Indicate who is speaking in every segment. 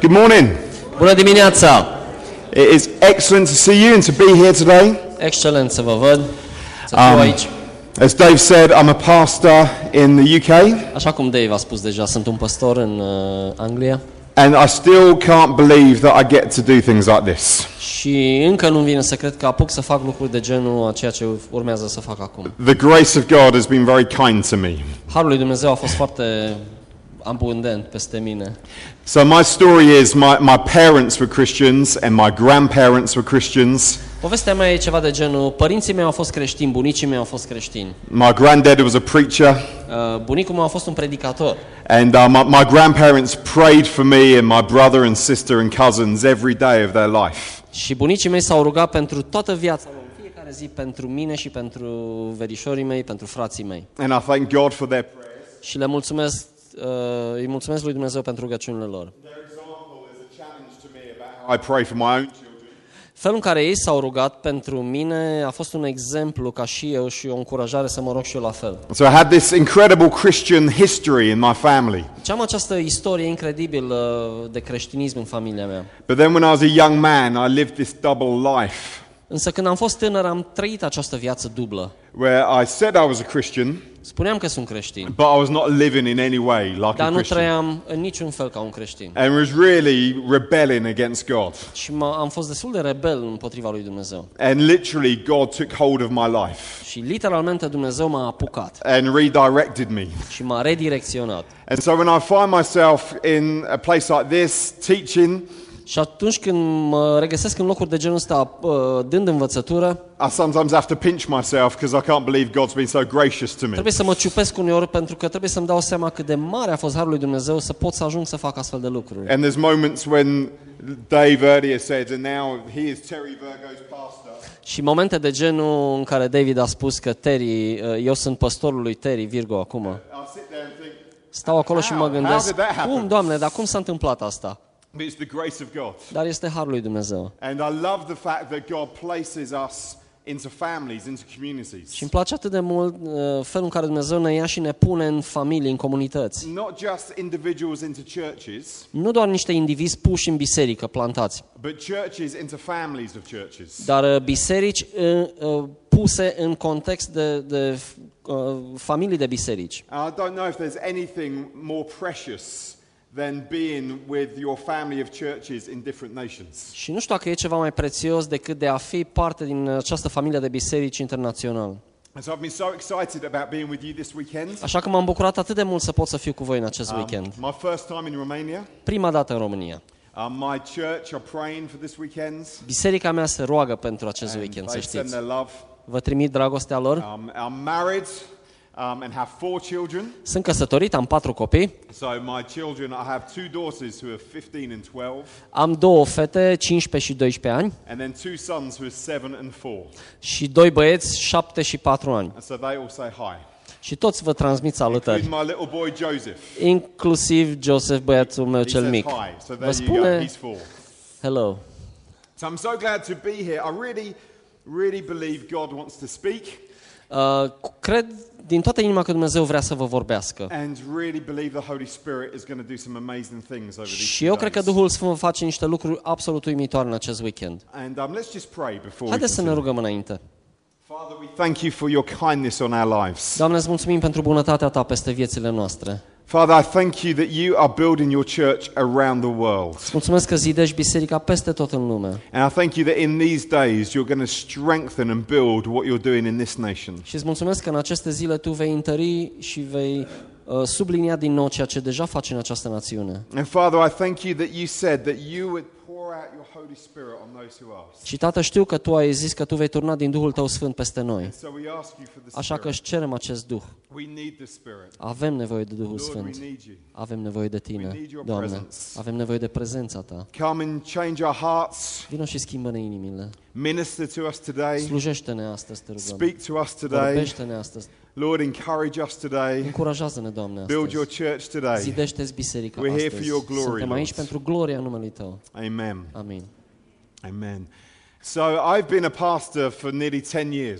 Speaker 1: Good morning.
Speaker 2: Bună dimineața!
Speaker 1: It is excellent to see you and to be here today.
Speaker 2: Excelent să vă văd, să fiu aici.
Speaker 1: As Dave said, I'm a pastor in the UK.
Speaker 2: Așa cum Dave a spus deja, sunt un pastor în Anglia.
Speaker 1: And I still can't believe that I get to do things like this.
Speaker 2: Și încă nu vine să cred că apuc să fac lucruri de genul a ceea ce urmează să fac acum.
Speaker 1: The grace of God has been very kind to me.
Speaker 2: Harul lui Dumnezeu a fost foarte abundent peste mine.
Speaker 1: So my story is my parents were Christians and my grandparents were Christians.
Speaker 2: Povestea mea e ceva de genul, părinții mei au fost creștini, bunicii mei au fost creștini.
Speaker 1: My granddad was a preacher.
Speaker 2: Bunicul meu a fost un predicator.
Speaker 1: And my grandparents prayed for me and my brother and sister and cousins every day of their life.
Speaker 2: Și bunicii mei s-au rugat pentru toată viața lor, în fiecare zi, pentru mine și pentru verișorii mei, pentru frații mei.
Speaker 1: And I thank God for their prayers.
Speaker 2: Și îi mulțumesc lui Dumnezeu pentru rugăciunile lor.
Speaker 1: Their example is a challenge to me about how I pray for my own children.
Speaker 2: Felul în care ei s-au rugat pentru mine a fost un exemplu ca și eu și o încurajare să mă rog și eu la fel.
Speaker 1: So I had this incredible Christian history in my family.
Speaker 2: Deci am această istorie incredibilă de creștinism în familia mea.
Speaker 1: But then when I was a young man, I lived this double life
Speaker 2: Însă când am fost tânăr am trăit această viață dublă.
Speaker 1: where I said I was a Christian,
Speaker 2: Spuneam că sunt creștin,
Speaker 1: but I was not living in any way like
Speaker 2: dar
Speaker 1: a
Speaker 2: nu
Speaker 1: Christian.
Speaker 2: trăiam în niciun fel ca un creștin.
Speaker 1: And was really rebelling against God.
Speaker 2: Și am fost destul de rebel împotriva lui Dumnezeu.
Speaker 1: And literally God took hold of my life
Speaker 2: Și literalmente Dumnezeu m-a apucat
Speaker 1: and redirected me.
Speaker 2: și m-a redirecționat.
Speaker 1: And so when I find myself in a place like this, teaching,
Speaker 2: Și atunci când mă regăsesc în locuri de genul ăsta, dând învățătură,
Speaker 1: I sometimes have to pinch myself because I can't believe God's been so gracious to me.
Speaker 2: trebuie să mă ciupesc uneori pentru că trebuie să-mi dau seama cât de mare a fost harul lui Dumnezeu să pot să ajung să fac astfel de lucruri.
Speaker 1: And there's moments when Dave earlier said, and now he is Terry Virgo's pastor.
Speaker 2: Și momente de genul în care David a spus că Terry, eu sunt pastorul lui Terry Virgo acum.
Speaker 1: I'll sit there and think,
Speaker 2: Stau acolo și mă
Speaker 1: How
Speaker 2: gândesc,
Speaker 1: did that happen?
Speaker 2: cum, Doamne, dar cum s-a întâmplat asta?
Speaker 1: but it's the grace of God.
Speaker 2: Dar este harul lui Dumnezeu.
Speaker 1: And I love the fact that God places us into families, into communities.
Speaker 2: Și îmi place atât de mult felul în care Dumnezeu ne ia și ne pune în familii, în comunități.
Speaker 1: Not just individuals into churches,
Speaker 2: Nu doar niște indivizi puși în biserică, plantați,
Speaker 1: but churches into families of churches.
Speaker 2: dar biserici puse în context de familii de biserici.
Speaker 1: And I don't know if there's anything more precious than being with your family of churches in different nations.
Speaker 2: Și nu știu dacă e ceva mai prețios decât de a fi parte din această familie de biserici internațional.
Speaker 1: And so I've been so excited about being with you this weekend.
Speaker 2: Așa că m-am bucurat atât de mult să pot să fiu cu voi în acest weekend.
Speaker 1: My first time in Romania.
Speaker 2: Prima dată în România.
Speaker 1: My church are praying for this weekend.
Speaker 2: Biserica mea se roagă pentru acest
Speaker 1: And
Speaker 2: weekend, să
Speaker 1: they send
Speaker 2: știți.
Speaker 1: their love.
Speaker 2: Vă trimit dragostea lor.
Speaker 1: I'm married and have 4 children.
Speaker 2: Sunt căsătorit, am 4 copii.
Speaker 1: So my children, I have 2 daughters who are 15 and 12,
Speaker 2: Am 2 fete, 15 și 12 ani,
Speaker 1: and then 2 sons who are 7 and 4.
Speaker 2: și 2 băieți, 7 și 4 ani.
Speaker 1: And so they all say hi.
Speaker 2: Și toți vă transmit salutări,
Speaker 1: Including my little boy Joseph.
Speaker 2: inclusiv Joseph, băiatul meu
Speaker 1: He
Speaker 2: cel
Speaker 1: says
Speaker 2: mic.
Speaker 1: hi. So
Speaker 2: Vă
Speaker 1: there you go.
Speaker 2: spune
Speaker 1: He's 4.
Speaker 2: hello.
Speaker 1: So I'm so glad to be here. I really believe God wants to speak,
Speaker 2: Cred din toată inima că Dumnezeu vrea să vă vorbească.
Speaker 1: and really believe the Holy Spirit is going to do some amazing things over these
Speaker 2: Și eu cred că
Speaker 1: days.
Speaker 2: Duhul Sfânt va face niște lucruri absolut uimitoare în acest weekend.
Speaker 1: And let's just pray before we
Speaker 2: Haideți să ne
Speaker 1: continue.
Speaker 2: rugăm înainte.
Speaker 1: Father, we thank you for your kindness on our lives.
Speaker 2: Doamne, îți mulțumim pentru bunătatea Ta peste viețile noastre.
Speaker 1: Father, I thank you that you are building your church around the world.
Speaker 2: Îți mulțumesc că zidești biserica peste tot în lume.
Speaker 1: And I thank you that in these days you're going to strengthen and build what you're doing in this nation.
Speaker 2: Și îți mulțumesc că în aceste zile Tu vei întări și vei sublinia din nou ceea ce deja faci în această națiune.
Speaker 1: And Father, I thank you that you said that you would pour out your Holy Spirit on those who ask.
Speaker 2: Și Tată, știu că Tu ai zis că Tu vei turna din Duhul Tău Sfânt peste noi.
Speaker 1: So we ask you for the
Speaker 2: Așa că
Speaker 1: Spirit.
Speaker 2: își cerem acest Duh.
Speaker 1: We need the Spirit.
Speaker 2: Avem nevoie de Duhul
Speaker 1: Lord,
Speaker 2: Sfânt.
Speaker 1: we need you.
Speaker 2: Avem nevoie de
Speaker 1: We
Speaker 2: Tine,
Speaker 1: need your
Speaker 2: Doamne.
Speaker 1: presence.
Speaker 2: Avem nevoie de prezența Ta.
Speaker 1: Come and change our hearts.
Speaker 2: Vino și schimbă-ne inimile.
Speaker 1: Minister to us today.
Speaker 2: Slujește-ne astăzi, te rugăm.
Speaker 1: Speak to us today.
Speaker 2: Vorbește-ne astăzi.
Speaker 1: Lord, encourage us today.
Speaker 2: Încurajează-ne, Doamne,
Speaker 1: Build your
Speaker 2: astăzi.
Speaker 1: church today.
Speaker 2: Zidește-ți biserica
Speaker 1: We're here for
Speaker 2: astăzi.
Speaker 1: your glory,
Speaker 2: Suntem aici
Speaker 1: Lord.
Speaker 2: pentru gloria numelui Tău.
Speaker 1: Amen.
Speaker 2: Amin.
Speaker 1: Amen. So I've been a pastor for nearly 10 years.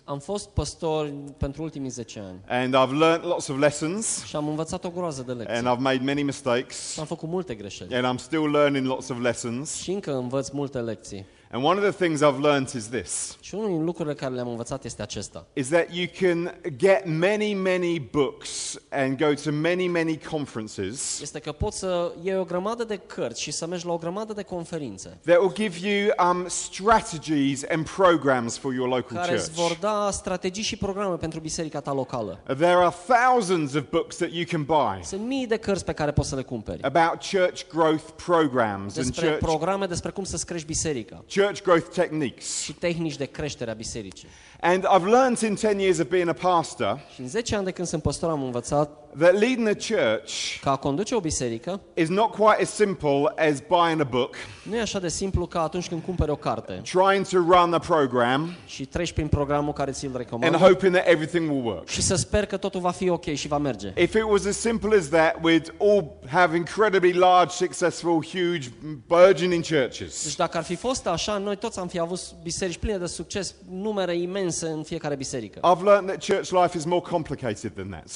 Speaker 2: Am fost păstor pentru ultimii 10 ani
Speaker 1: and I've learnt lots of lessons,
Speaker 2: și am învățat o groază de lecții.
Speaker 1: and I've made many mistakes,
Speaker 2: Am făcut multe greșeli
Speaker 1: and I'm still learning lots of lessons.
Speaker 2: și încă învăț multe lecții.
Speaker 1: And one of the things I've learnt is this,
Speaker 2: Și unul din lucrurile care le-am învățat este acesta.
Speaker 1: is that you can get many books and go to many conferences
Speaker 2: Este că poți să iei o grămadă de cărți și să mergi la o grămadă de conferințe
Speaker 1: that will give you strategies and programs for your local
Speaker 2: care îți vor
Speaker 1: church.
Speaker 2: da strategii și programe pentru biserica ta locală.
Speaker 1: There are thousands of books that you can buy
Speaker 2: Sunt mii de cărți pe care poți să le cumperi.
Speaker 1: about church growth programs and
Speaker 2: Despre programe despre cum să-ți crești biserica
Speaker 1: church growth techniques.
Speaker 2: și tehnici de creștere a bisericii.
Speaker 1: And I've learnt in 10 years of being a pastor
Speaker 2: Și în 10 ani de când sunt păstor am învățat
Speaker 1: that leading a church
Speaker 2: că a conduce o biserică
Speaker 1: is not quite as simple as buying a book,
Speaker 2: nu e așa de simplu ca atunci când cumperi o carte
Speaker 1: trying to run a program,
Speaker 2: și treci prin programul care ți-l
Speaker 1: and
Speaker 2: recomand
Speaker 1: hoping that everything will work.
Speaker 2: și să sper că totul va fi ok și va merge.
Speaker 1: If it was as simple as that, we'd all have incredibly large, successful, huge, burgeoning churches.
Speaker 2: Deci dacă ar fi fost așa, noi toți am fi avut biserici pline de succes, numere imense în fiecare biserică.
Speaker 1: I've learned that church life is more complicated than that.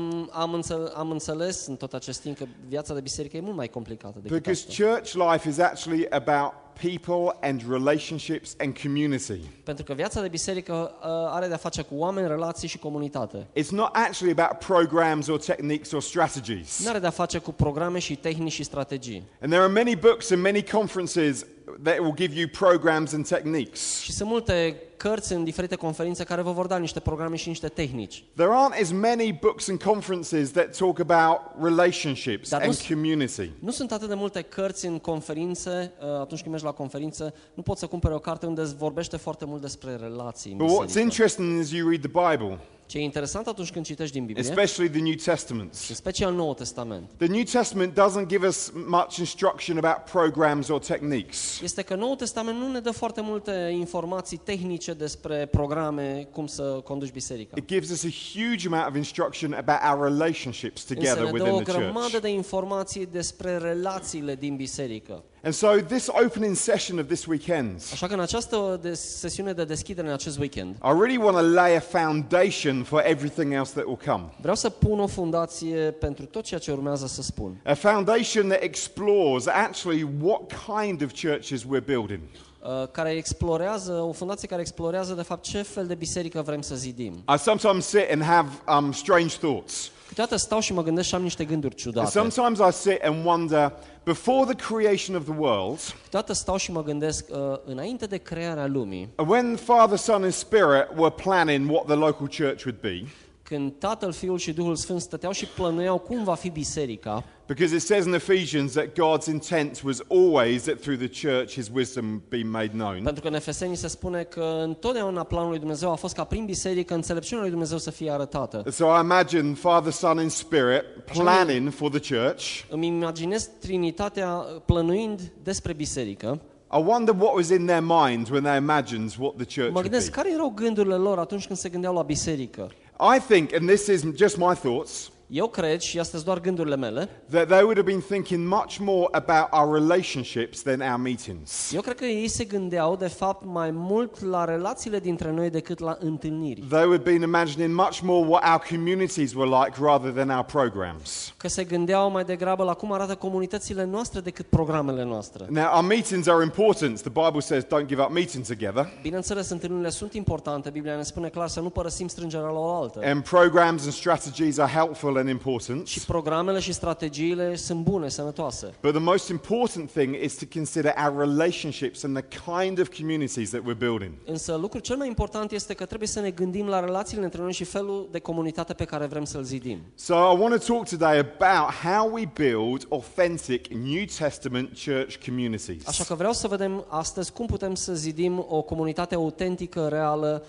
Speaker 2: Am înțeles în tot acest timp că viața de biserică e mult mai complicată decât
Speaker 1: Because
Speaker 2: asta.
Speaker 1: church life is actually about people and relationships and community.
Speaker 2: Pentru că viața de biserică are de-a face cu oameni, relații și comunitate.
Speaker 1: It's not actually about programs or techniques or strategies.
Speaker 2: Nu are de-a face cu programe și tehnici și strategii.
Speaker 1: And there are many books and many conferences that will give you programs and techniques.
Speaker 2: Și sunt multe cărți în diferite conferințe care vă vor da niște programe și niște tehnici.
Speaker 1: There aren't as many books and conferences that talk about relationships
Speaker 2: Dar
Speaker 1: and community.
Speaker 2: Nu sunt atât de multe cărți în conferințe, atunci când mergi la conferință, nu poți să cumperi o carte unde îți vorbește foarte mult despre relații în
Speaker 1: But what's
Speaker 2: biserică.
Speaker 1: interesting is you read the Bible,
Speaker 2: Ce e interesant atunci când citești din Biblie,
Speaker 1: especially the New Testament.
Speaker 2: în special Noul Testament,
Speaker 1: The New Testament doesn't give us much instruction about programs or techniques.
Speaker 2: este că Noul Testament nu ne dă foarte multe informații tehnice despre programe, cum să conduci biserica.
Speaker 1: It gives us a huge amount of instruction about our relationships
Speaker 2: Însă
Speaker 1: together
Speaker 2: ne dă
Speaker 1: within
Speaker 2: o
Speaker 1: the
Speaker 2: grămadă
Speaker 1: church.
Speaker 2: de informații despre relațiile din biserică.
Speaker 1: And so this opening session of this weekend,
Speaker 2: Așa că în această sesiune de deschidere în acest weekend,
Speaker 1: I really want to lay a foundation for everything else that will come.
Speaker 2: vreau să pun o fundație pentru tot ceea ce urmează să spun.
Speaker 1: A foundation that explores actually what kind of churches we're building.
Speaker 2: O fundație care explorează de fapt ce fel de biserică vrem să zidim.
Speaker 1: I sometimes sit and have strange thoughts.
Speaker 2: Câteodată stau și mă gândesc și am niște gânduri
Speaker 1: And
Speaker 2: ciudate.
Speaker 1: sometimes I sit and wonder, before the creation of the world,
Speaker 2: Câteodată stau și mă gândesc înainte de crearea lumii,
Speaker 1: when Father, Son and Spirit were planning what the local church would be,
Speaker 2: când Tatăl, Fiul și Duhul Sfânt stăteau și plănuiau cum va fi biserica,
Speaker 1: because it says in Ephesians that God's intent was always that through the church his wisdom be made known.
Speaker 2: pentru că în Efeseni se spune că întotdeauna planul lui Dumnezeu a fost ca prin biserică înțelepciunea lui Dumnezeu să fie arătată.
Speaker 1: So I imagine Father, Son and Spirit planning for the church.
Speaker 2: Îmi imaginez Trinitatea plănuind despre biserică.
Speaker 1: I wonder what was in their minds when they imagined what the church
Speaker 2: Mă
Speaker 1: would
Speaker 2: gândesc
Speaker 1: be.
Speaker 2: care erau gândurile lor atunci când se gândeau la biserică.
Speaker 1: I think, and this is just my thoughts,
Speaker 2: Eu cred, și astea sunt doar gândurile mele,
Speaker 1: that they would have been thinking much more about our relationships than our meetings.
Speaker 2: eu cred că ei se gândeau de fapt mai mult la relațiile dintre noi decât la întâlniri.
Speaker 1: They would have been imagining much more what our communities were like rather than our programs.
Speaker 2: Că se gândeau mai degrabă la cum arată comunitățile noastre decât programele noastre.
Speaker 1: Now, our meetings are important. The Bible says don't give up meeting together.
Speaker 2: Bineînțeles, întâlnirile sunt importante, Biblia ne spune clar să nu părăsim strângerea la oaltă.
Speaker 1: And programs and strategies are helpful and important.
Speaker 2: Și programele și strategiile sunt bune, sănătoase.
Speaker 1: But the most important thing is to consider our relationships and the kind of communities that we're building.
Speaker 2: Însă lucrul cel mai important este că trebuie să ne gândim la relațiile între noi și felul de comunitate pe care vrem să-l zidim.
Speaker 1: So I want to talk today about how we build authentic New Testament church communities.
Speaker 2: Așa că vreau să vedem astăzi cum putem să zidim o comunitate autentică, reală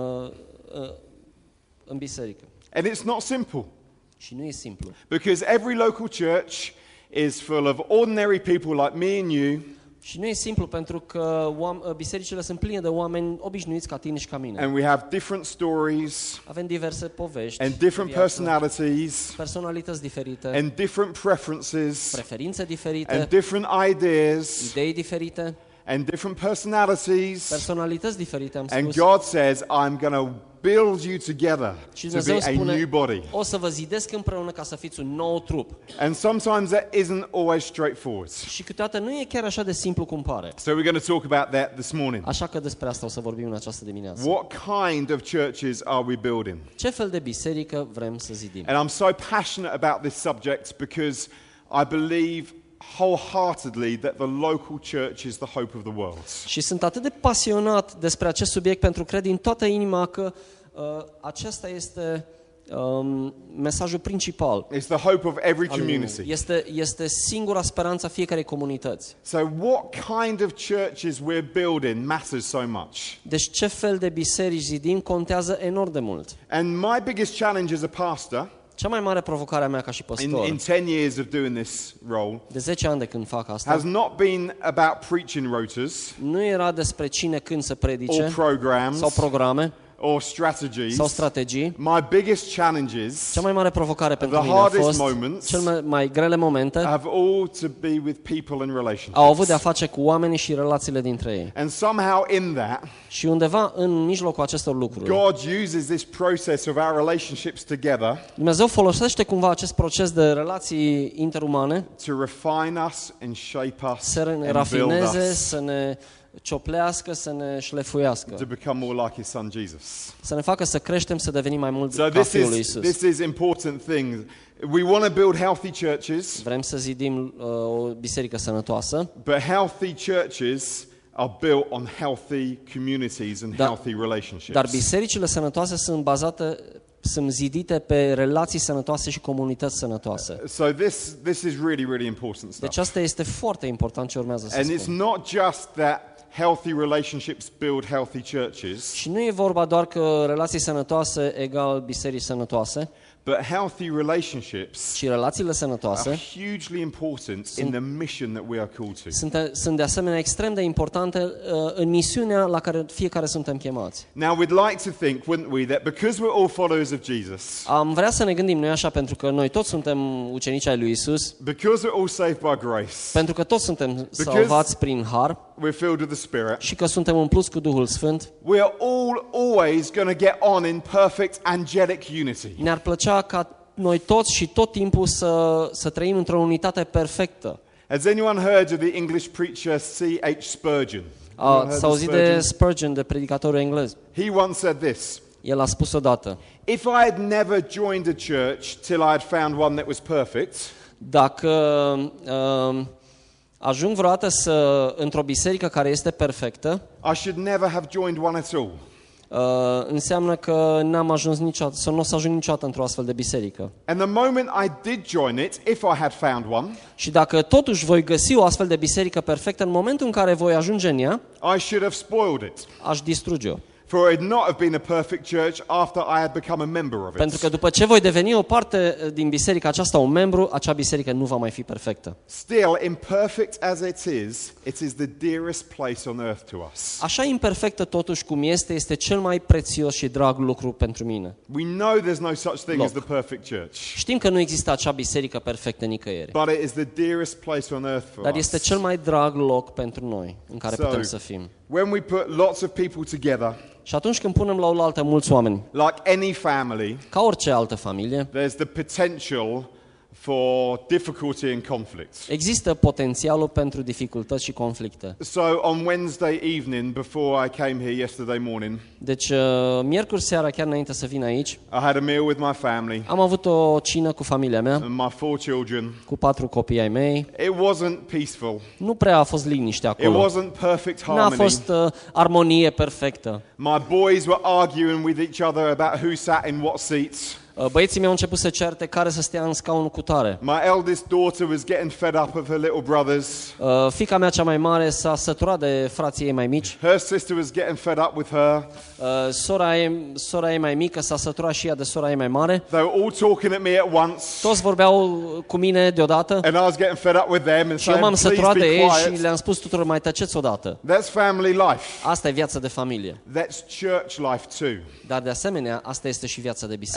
Speaker 2: în biserică.
Speaker 1: And it's not simple,
Speaker 2: Și nu e simplu.
Speaker 1: because every local church is full of ordinary people like me and you,
Speaker 2: Și nu e simplu pentru că bisericile sunt pline de oameni obișnuiți ca tine și ca mine.
Speaker 1: and we have different stories
Speaker 2: Avem diverse povești,
Speaker 1: and different
Speaker 2: de viață,
Speaker 1: personalities
Speaker 2: personalități diferite,
Speaker 1: and different preferences
Speaker 2: preferințe diferite,
Speaker 1: and different ideas.
Speaker 2: idei diferite.
Speaker 1: and different personalities.
Speaker 2: personalități diferite, am
Speaker 1: And
Speaker 2: spus.
Speaker 1: God says, I'm going to build you together
Speaker 2: Și
Speaker 1: to be
Speaker 2: Dumnezeu
Speaker 1: a
Speaker 2: spune,
Speaker 1: new body.
Speaker 2: o să vă zidesc împreună ca să fiți un nou trup.
Speaker 1: And sometimes that isn't always straightforward.
Speaker 2: Și câteodată nu e chiar așa de simplu cum pare.
Speaker 1: So we're going to talk about that this morning.
Speaker 2: Așa că despre asta o să vorbim în această dimineață.
Speaker 1: What kind of churches are we building?
Speaker 2: Ce fel de biserică vrem să zidim?
Speaker 1: And I'm so passionate about this subject because I believe wholeheartedly that the local church is the hope of the world.
Speaker 2: Și sunt atât de pasionat despre acest subiect pentru că cred din toată inima că acesta este mesajul principal.
Speaker 1: It's the hope of every
Speaker 2: al lui.
Speaker 1: community.
Speaker 2: Este singura speranță a fiecarei comunități.
Speaker 1: So what kind of churches we're building matters so much.
Speaker 2: Deci ce fel de biserici zidim contează enorm de mult.
Speaker 1: And my biggest challenge as a pastor
Speaker 2: Cea mai mare provocare a mea ca și păstor,
Speaker 1: in 10 years of doing this role
Speaker 2: de 10 ani de când fac
Speaker 1: has
Speaker 2: asta,
Speaker 1: not been about preaching rotas
Speaker 2: nu era despre cine când să
Speaker 1: or
Speaker 2: predice
Speaker 1: programs
Speaker 2: sau programe
Speaker 1: or strategies.
Speaker 2: sau strategii.
Speaker 1: My biggest challenges
Speaker 2: Cea mai mare provocare pentru
Speaker 1: The
Speaker 2: mine a
Speaker 1: hardest
Speaker 2: fost,
Speaker 1: moments
Speaker 2: cele mai grele momente
Speaker 1: have all to be with people and
Speaker 2: au avut
Speaker 1: relationships.
Speaker 2: de-a face cu oamenii și relațiile dintre ei.
Speaker 1: And somehow in that,
Speaker 2: Și undeva în mijlocul acestor lucruri,
Speaker 1: God uses this process of our relationships together
Speaker 2: Dumnezeu folosește cumva acest proces de relații interumane
Speaker 1: to refine us and shape us
Speaker 2: să ne
Speaker 1: and build
Speaker 2: rafineze,
Speaker 1: us
Speaker 2: să ne cioplească, să ne șlefuiască,
Speaker 1: to become more like His Son Jesus.
Speaker 2: să ne facă să creștem, să devenim mai mult
Speaker 1: So
Speaker 2: ca Fiul lui
Speaker 1: this
Speaker 2: Iisus.
Speaker 1: is important thing. We want to build healthy churches,
Speaker 2: Vrem să zidim o biserică sănătoasă,
Speaker 1: but healthy churches are built on healthy communities and healthy relationships.
Speaker 2: dar bisericile sănătoase sunt zidite pe relații sănătoase și comunități sănătoase.
Speaker 1: So this is really important stuff.
Speaker 2: Deci asta este foarte important ce urmează să
Speaker 1: And it's
Speaker 2: spun.
Speaker 1: not just that healthy relationships build healthy churches,
Speaker 2: Și nu e vorba doar că relații sănătoase egal biserici sănătoase,
Speaker 1: but healthy relationships
Speaker 2: ci relațiile
Speaker 1: are
Speaker 2: sănătoase
Speaker 1: hugely important in the mission that we are called to.
Speaker 2: sunt de asemenea extrem de importante în misiunea la care fiecare suntem chemați.
Speaker 1: Now we'd like to think, wouldn't we, that because we're all followers of Jesus,
Speaker 2: Am vrea să ne gândim noi așa, pentru că noi toți suntem ucenici ai lui Isus,
Speaker 1: because we're all saved by grace,
Speaker 2: pentru că toți suntem salvați prin har
Speaker 1: we're filled with the Spirit,
Speaker 2: și că suntem umpluți cu Duhul Sfânt,
Speaker 1: we are all always going to get on in perfect angelic unity.
Speaker 2: ne-ar plăcea ca noi toți și tot timpul să trăim într-o unitate perfectă.
Speaker 1: Has anyone heard of the English preacher C.H. Spurgeon? Anyone heard
Speaker 2: S-a
Speaker 1: of
Speaker 2: auzit de Spurgeon, de predicatorul englez.
Speaker 1: He once said this:
Speaker 2: El a spus odată:
Speaker 1: if I had never joined a church till I had found one that was perfect,
Speaker 2: dacă ajung vreodată într-o biserică care este perfectă,
Speaker 1: I should never have joined one at all.
Speaker 2: înseamnă că n-am ajuns niciodată, sau nu o să ajung niciodată într-o astfel de biserică.
Speaker 1: And the moment I did join it, if I had found one,
Speaker 2: Și dacă totuși voi găsi o astfel de biserică perfectă, în momentul în care voi ajunge în ea,
Speaker 1: I should have spoiled it.
Speaker 2: aș distruge-o.
Speaker 1: For it would not have been a perfect church after I had become a member of
Speaker 2: Pentru că
Speaker 1: it.
Speaker 2: după ce voi deveni o parte din biserica aceasta, un membru, acea biserică nu va mai fi perfectă.
Speaker 1: Still, imperfect as it is the dearest place on earth to us.
Speaker 2: Așa imperfectă totuși cum este cel mai prețios și drag lucru pentru mine.
Speaker 1: We know there's no such thing as
Speaker 2: Loc.
Speaker 1: the perfect church,
Speaker 2: Știm că nu există acea biserică perfectă nicăieri,
Speaker 1: but it is the dearest place on earth for
Speaker 2: dar este
Speaker 1: us.
Speaker 2: cel mai drag loc pentru noi în care putem să fim.
Speaker 1: When we put lots of people together,
Speaker 2: Și atunci când punem la oaltă mulți oameni,
Speaker 1: like any family,
Speaker 2: ca orice altă familie,
Speaker 1: there's the potential for difficulty and conflict.
Speaker 2: există potențialul pentru dificultăți și conflicte.
Speaker 1: So on Wednesday evening, before I came here yesterday morning,
Speaker 2: Deci, miercuri seara, chiar înainte să vin aici,
Speaker 1: I had a meal with my family
Speaker 2: am avut o cină cu familia mea,
Speaker 1: and my 4 children.
Speaker 2: cu 4 copii ai mei.
Speaker 1: It wasn't peaceful.
Speaker 2: Nu prea a fost liniște
Speaker 1: It
Speaker 2: acolo.
Speaker 1: wasn't perfect
Speaker 2: N-a
Speaker 1: harmony.
Speaker 2: fost armonie perfectă.
Speaker 1: My boys were arguing with each other about who sat in what seats.
Speaker 2: Băieții mei au început să certe care să stea în scaunul cu tare.
Speaker 1: My eldest daughter was getting fed up of her little brothers.
Speaker 2: Fiica mea cea mai mare s-a săturat de frații ei mai mici.
Speaker 1: Her sister was getting fed up with her.
Speaker 2: Sora ei mai mică s-a săturat și ea de sora ei mai mare.
Speaker 1: They were all talking at me at once.
Speaker 2: Toți vorbeau cu mine deodată
Speaker 1: And I was getting fed up with them and
Speaker 2: și eu m-am
Speaker 1: saying,
Speaker 2: săturat
Speaker 1: please
Speaker 2: de
Speaker 1: be
Speaker 2: ei și
Speaker 1: quiet.
Speaker 2: le-am spus tuturor, mai tăceți odată.
Speaker 1: That's family life.
Speaker 2: Asta e viața de familie.
Speaker 1: That's church life too.
Speaker 2: Dar de asemenea, asta este și viața de biserică.
Speaker 1: And in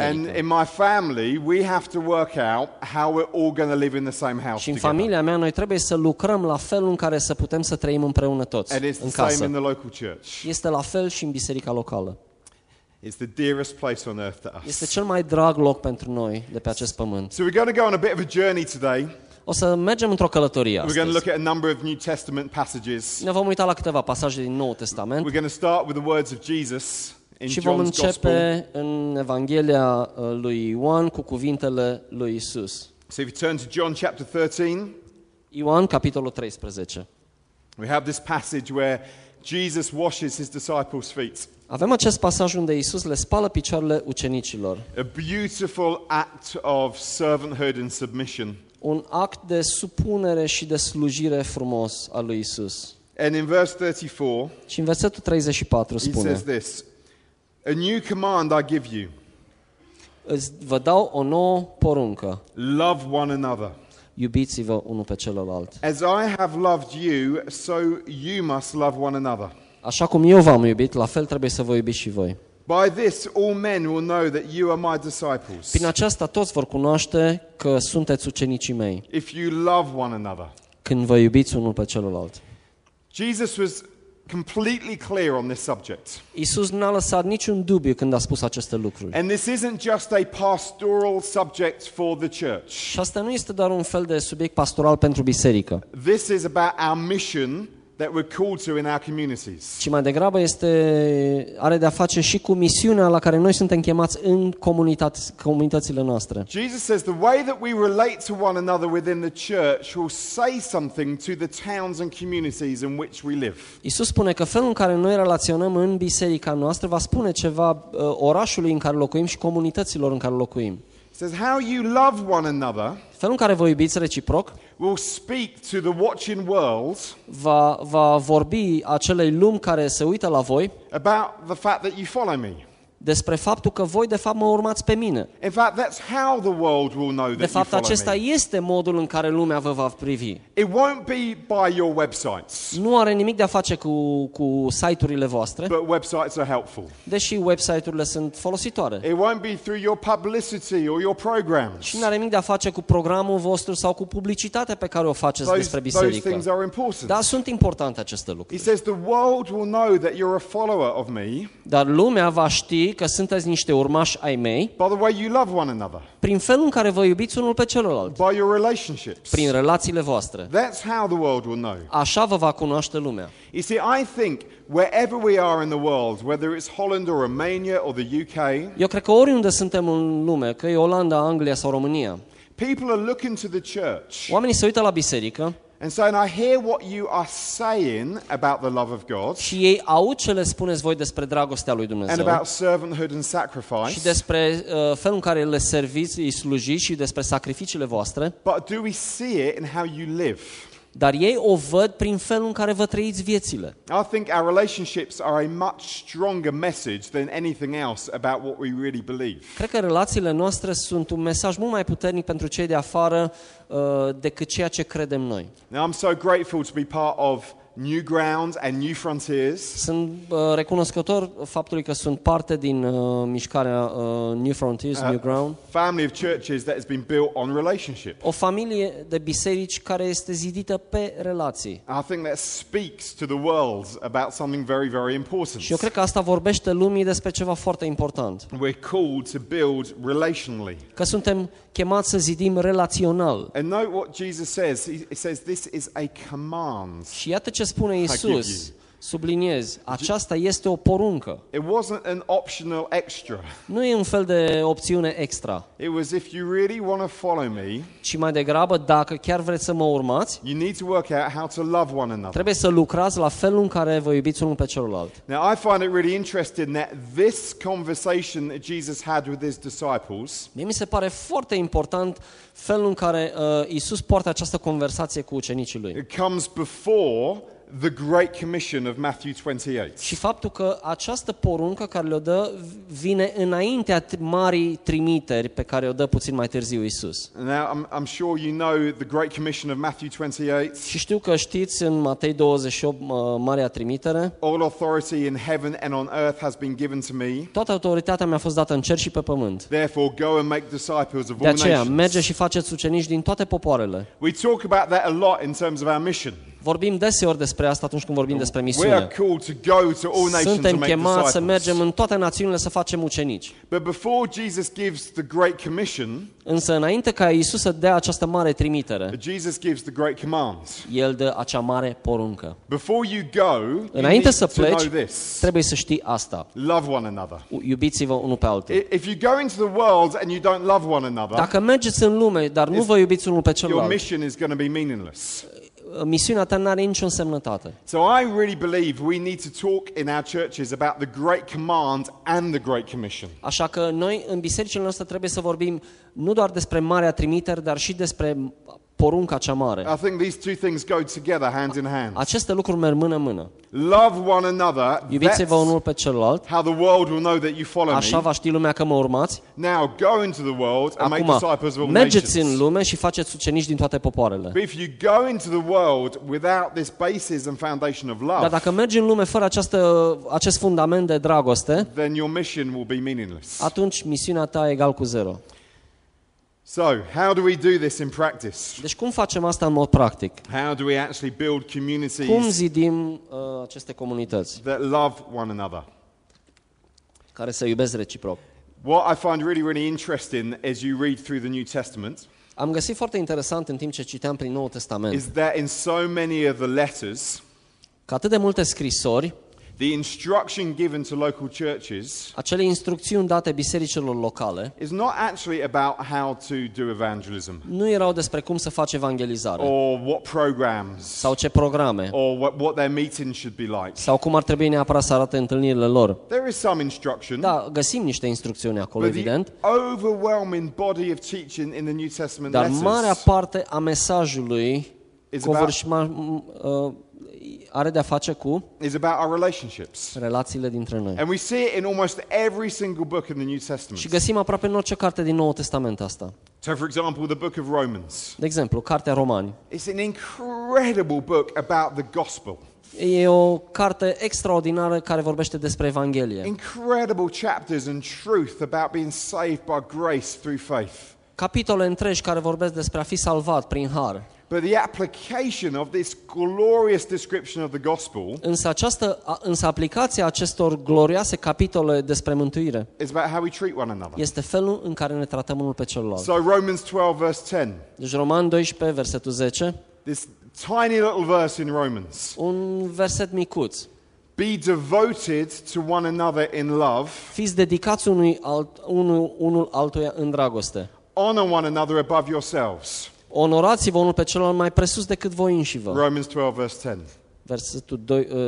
Speaker 1: my family, we have to work out how we're all going to live in the same house
Speaker 2: Și în
Speaker 1: together.
Speaker 2: familia mea noi trebuie să lucrăm la felul în care să putem să trăim împreună toți
Speaker 1: And it's
Speaker 2: în
Speaker 1: the same
Speaker 2: casă.
Speaker 1: in the local church.
Speaker 2: Este la fel și în biserica locală.
Speaker 1: It's the dearest place on earth to
Speaker 2: Este
Speaker 1: us.
Speaker 2: cel mai drag loc pentru noi de pe acest pământ.
Speaker 1: So we're going to go on a bit of a journey today.
Speaker 2: O să mergem într-o călătorie
Speaker 1: We're going to
Speaker 2: astăzi.
Speaker 1: look at a number of New Testament passages.
Speaker 2: Ne vom uita la câteva pasaje din Noul Testament
Speaker 1: We're going to start with the words of Jesus in
Speaker 2: și vom
Speaker 1: John's Gospel.
Speaker 2: începe în Evanghelia lui Ioan cu cuvintele lui Isus.
Speaker 1: So if you turn to John chapter 13,
Speaker 2: Ioan, capitolul 13.
Speaker 1: we have this passage where Jesus washes his disciples' feet.
Speaker 2: Avem acest pasaj unde Isus le spală picioarele ucenicilor.
Speaker 1: A beautiful act of servanthood and submission.
Speaker 2: Un act de supunere și de slujire frumos al lui Isus.
Speaker 1: And in verse 34,
Speaker 2: Și în versetul 34
Speaker 1: he
Speaker 2: spune:
Speaker 1: says this: A new command I give you,
Speaker 2: Vă dau o nouă poruncă.
Speaker 1: love one another.
Speaker 2: Iubiți-vă unul pe celălalt.
Speaker 1: As I have loved you, so you must love one another.
Speaker 2: Așa cum eu v-am iubit, la fel trebuie să vă iubiți și voi.
Speaker 1: By this all men will know that you are my disciples,
Speaker 2: Prin aceasta toți vor cunoaște că sunteți ucenicii mei,
Speaker 1: if you love one another.
Speaker 2: când vă iubiți unul pe celălalt.
Speaker 1: Jesus was completely clear on this subject.
Speaker 2: Isus n-a lăsat niciun dubiu când a spus aceste lucruri.
Speaker 1: And this isn't just a pastoral subject for the church.
Speaker 2: Și asta nu este doar un fel de subiect pastoral pentru biserică,
Speaker 1: This is about our mission that we're called to in our communities.
Speaker 2: ci mai degrabă are de-a face și cu misiunea la care noi suntem chemați în comunitățile noastre.
Speaker 1: Jesus says the way that we relate to one another within the church will say something to the towns and communities in which we live.
Speaker 2: Isus spune că felul în care noi relaționăm în biserica noastră va spune ceva orașului în care locuim și comunităților în care locuim.
Speaker 1: It says how you love one another
Speaker 2: Felul în care vă iubiți reciproc
Speaker 1: will speak to the watching world
Speaker 2: va vorbi acelei lumi care se uită la voi
Speaker 1: about the fact that you follow me.
Speaker 2: despre faptul că voi de fapt mă urmați pe mine.
Speaker 1: In fact, that's how the world will know
Speaker 2: De
Speaker 1: that you
Speaker 2: fapt,
Speaker 1: follow
Speaker 2: acesta
Speaker 1: me.
Speaker 2: este modul în care lumea vă va privi.
Speaker 1: It won't be by your websites,
Speaker 2: Nu are nimic de a face cu site-urile voastre,
Speaker 1: but websites are helpful.
Speaker 2: deși website-urile sunt folositoare.
Speaker 1: It won't be through your publicity or your programs.
Speaker 2: Și nu are nimic de a face cu programul vostru sau cu publicitatea pe care o faceți despre
Speaker 1: Those things
Speaker 2: biserică.
Speaker 1: are important.
Speaker 2: Dar sunt importante aceste
Speaker 1: He
Speaker 2: lucruri.
Speaker 1: says the world will know that you're a follower of me
Speaker 2: Dar lumea va ști că sunteți niște urmași ai mei
Speaker 1: by the way you love one another,
Speaker 2: prin felul în care vă iubiți unul pe celălalt,
Speaker 1: by your relationships.
Speaker 2: prin relațiile voastre.
Speaker 1: That's how the world will know.
Speaker 2: Așa vă va cunoaște lumea.
Speaker 1: You see, I think wherever we are in the world, whether it's Holland or Romania or the UK,
Speaker 2: Eu cred că oriunde suntem în lume, că e Olanda, Anglia sau România,
Speaker 1: people are looking to the church
Speaker 2: oamenii se uită la biserică
Speaker 1: and saying, I hear what you are saying about the love of God
Speaker 2: și ei aud ce le spuneți voi despre dragostea lui
Speaker 1: and
Speaker 2: Dumnezeu
Speaker 1: about servanthood and
Speaker 2: și
Speaker 1: sacrifice,
Speaker 2: despre felul în care le serviți, îi slujiți și despre sacrificiile voastre,
Speaker 1: but do we see it in how you live?
Speaker 2: dar ei o văd prin felul în care vă trăiți viețile.
Speaker 1: I think our relationships are a much stronger message than anything else about what we really believe.
Speaker 2: Cred că relațiile noastre sunt un mesaj mult mai puternic pentru cei de afară decât ceea ce credem noi.
Speaker 1: Now, I'm so grateful to be part of New Ground and New Frontiers.
Speaker 2: Sunt recunoscător faptului că sunt parte din mișcarea New Frontiers, New Ground,
Speaker 1: Family of churches that has been built on relationship.
Speaker 2: o familie de biserici care este zidită pe relații.
Speaker 1: I think that speaks to the world about something very, very important.
Speaker 2: Și eu cred că asta vorbește lumii despre ceva foarte important.
Speaker 1: We're called to build relationally.
Speaker 2: Că suntem chemați să zidim relațional.
Speaker 1: And note what Jesus says. He says this is a command.
Speaker 2: Și iată ce spune
Speaker 1: give
Speaker 2: Isus.
Speaker 1: you.
Speaker 2: Subliniez, aceasta este o poruncă.
Speaker 1: It wasn't an optional extra.
Speaker 2: Nu e un fel de opțiune extra,
Speaker 1: It was if you really want to follow me,
Speaker 2: ci mai degrabă, dacă chiar vreți să mă urmați,
Speaker 1: you need to work out how to love one another.
Speaker 2: trebuie să lucrați la felul în care vă iubiți unul pe celălalt.
Speaker 1: Now, I find it really interesting that this conversation that Jesus had with his disciples
Speaker 2: Mie mi se pare foarte important felul în care Isus poartă această conversație cu ucenicii lui.
Speaker 1: it comes before the Great Commission of Matthew 28.
Speaker 2: și faptul că această poruncă care le-o dă vine înaintea marii trimiteri pe care o dă puțin mai târziu Iisus.
Speaker 1: Now, I'm sure you know the Great Commission of Matthew 28.
Speaker 2: Și știu că știți în Matei 28, marea trimitere,
Speaker 1: All authority in heaven and on earth has been given to me.
Speaker 2: toată autoritatea mi-a fost dată în cer și pe pământ.
Speaker 1: Therefore, go and make disciples of
Speaker 2: De
Speaker 1: all
Speaker 2: aceea,
Speaker 1: nations.
Speaker 2: merge și faceți ucenici din toate popoarele.
Speaker 1: We talk about that a lot in terms of our mission.
Speaker 2: Vorbim deseori despre asta atunci când vorbim despre
Speaker 1: We
Speaker 2: misiune.
Speaker 1: are called to go to all nations and
Speaker 2: Suntem
Speaker 1: make
Speaker 2: chemați să
Speaker 1: disciples.
Speaker 2: mergem în toate națiunile să facem ucenici.
Speaker 1: But before Jesus gives the Great Commission,
Speaker 2: Însă înainte ca Iisus să dea această mare trimitere,
Speaker 1: Jesus gives the Great Command.
Speaker 2: El dă acea mare poruncă.
Speaker 1: Before you go, you
Speaker 2: Înainte
Speaker 1: need
Speaker 2: să
Speaker 1: to know
Speaker 2: pleci,
Speaker 1: this.
Speaker 2: trebuie să știi asta.
Speaker 1: Love one another.
Speaker 2: Iubiți-vă unul pe altul.
Speaker 1: If you go into the world and you don't love one another,
Speaker 2: Dacă mergeți în lume, dar nu vă iubiți unul pe
Speaker 1: your
Speaker 2: celălalt,
Speaker 1: mission is going to be meaningless.
Speaker 2: misiunea ta nu are nicio însemnătate.
Speaker 1: So I really believe we need to talk in our churches about the Great Command and the Great Commission.
Speaker 2: Așa că noi în bisericile noastre trebuie să vorbim nu doar despre marea trimitere, dar și despre porunca cea mare.
Speaker 1: I think these two things go together, hand in hand.
Speaker 2: Aceste lucruri merg mână-mână.
Speaker 1: Love one another.
Speaker 2: Iubiți-vă
Speaker 1: That's
Speaker 2: unul pe celălalt,
Speaker 1: how the world will know that you follow
Speaker 2: așa
Speaker 1: me.
Speaker 2: va ști lumea că mă urmați.
Speaker 1: Now go into the world and make disciples of
Speaker 2: Acum,
Speaker 1: all
Speaker 2: mergeți în
Speaker 1: nations.
Speaker 2: lume și faceți ucenici din toate popoarele.
Speaker 1: But if you go into the world without this basis and foundation of
Speaker 2: Dar
Speaker 1: love,
Speaker 2: dacă mergi în lume fără acest fundament de dragoste,
Speaker 1: then your mission will be meaningless.
Speaker 2: atunci misiunea ta e egal cu zero.
Speaker 1: So, how do we do this in practice?
Speaker 2: Deci cum facem asta în mod practic?
Speaker 1: How do we actually build
Speaker 2: Cum
Speaker 1: communities
Speaker 2: zidim aceste comunități
Speaker 1: that love one another?
Speaker 2: care să iubesc reciproc?
Speaker 1: What I find really, really interesting as you read through the New Testament
Speaker 2: Am găsit foarte interesant în timp ce citeam prin Noul Testament
Speaker 1: is that in so many of the letters,
Speaker 2: că atât de multe scrisori,
Speaker 1: the instruction given to local churches
Speaker 2: acele instrucțiuni date bisericilor locale,
Speaker 1: is not actually about how to do evangelism
Speaker 2: nu erau despre cum să faci evangelizare
Speaker 1: or what programs
Speaker 2: sau ce programe
Speaker 1: or what their meetings should be like.
Speaker 2: sau cum ar trebui neapărat să arate întâlnirile lor.
Speaker 1: There is some instruction,
Speaker 2: Da, găsim niște instrucțiuni acolo,
Speaker 1: but the
Speaker 2: evident,
Speaker 1: overwhelming body of teaching in the New Testament
Speaker 2: dar marea
Speaker 1: letters
Speaker 2: parte a mesajului
Speaker 1: is about
Speaker 2: are de-a face cu
Speaker 1: our relationships.
Speaker 2: relațiile dintre noi.
Speaker 1: And we see it in almost every single book in the New
Speaker 2: Și
Speaker 1: Testament.
Speaker 2: găsim aproape în orice carte din Noul Testament asta.
Speaker 1: So, for example, the book of Romans.
Speaker 2: De exemplu, Cartea Romani.
Speaker 1: It's an incredible book about the gospel.
Speaker 2: E o carte extraordinară care vorbește despre Evanghelie.
Speaker 1: Incredible chapters and truth about being saved by grace through faith.
Speaker 2: Capitole întregi care vorbesc despre a fi salvat prin har.
Speaker 1: But the application of this glorious description of the gospel
Speaker 2: Însă aplicația acestor glorioase capitole despre mântuire
Speaker 1: is about how we treat one another.
Speaker 2: este felul în care ne tratăm unul pe celălalt.
Speaker 1: So Romans 12 verse 10.
Speaker 2: Deci Roman 12, versetul 10,
Speaker 1: This tiny little verse in Romans.
Speaker 2: un verset micuț.
Speaker 1: Be devoted to one another in love.
Speaker 2: Fiți dedicați unul altuia în dragoste.
Speaker 1: Honor one another above yourselves.
Speaker 2: Onorați-vă unul pe celălalt mai presus decât voi înșivă.
Speaker 1: Romans 12 verse 10.
Speaker 2: Versetul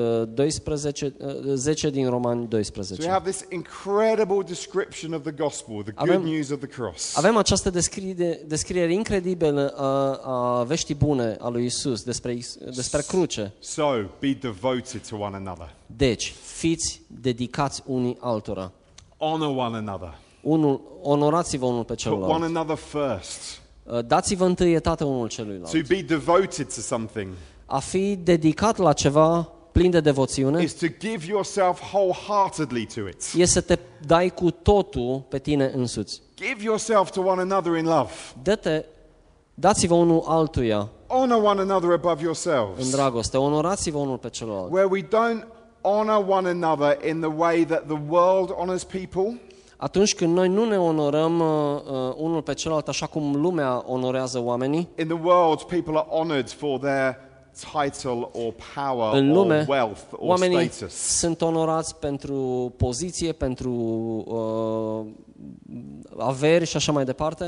Speaker 2: 10 din Romani
Speaker 1: So we
Speaker 2: 12.
Speaker 1: have this incredible description of the gospel, the good news of the cross.
Speaker 2: Avem această descriere incredibilă a veștii bune a lui Isus despre cruce.
Speaker 1: So be devoted to one another.
Speaker 2: Deci, fiți dedicați unii altora.
Speaker 1: Honor one another.
Speaker 2: Onorați-vă unul pe
Speaker 1: Put one
Speaker 2: celălalt.
Speaker 1: another first.
Speaker 2: Dați-vă întâietate unul celuilalt.
Speaker 1: To be devoted to something
Speaker 2: A fi dedicat la ceva plin de devoțiune
Speaker 1: is to give yourself wholeheartedly to it.
Speaker 2: e să te dai cu totul pe tine însuți.
Speaker 1: Give yourself to one another in love.
Speaker 2: Dați-vă unul altuia
Speaker 1: Honor one another above
Speaker 2: în
Speaker 1: yourselves.
Speaker 2: dragoste. Onorați-vă unul pe celălalt.
Speaker 1: Where we don't honor one another in the way that the world honors people,
Speaker 2: Atunci când noi nu ne onorăm unul pe celălalt așa cum lumea onorează oamenii,
Speaker 1: in the world people are honored for their title or power
Speaker 2: în
Speaker 1: or
Speaker 2: lume
Speaker 1: wealth or
Speaker 2: oamenii
Speaker 1: status.
Speaker 2: sunt onorați pentru poziție, pentru averi și așa mai departe.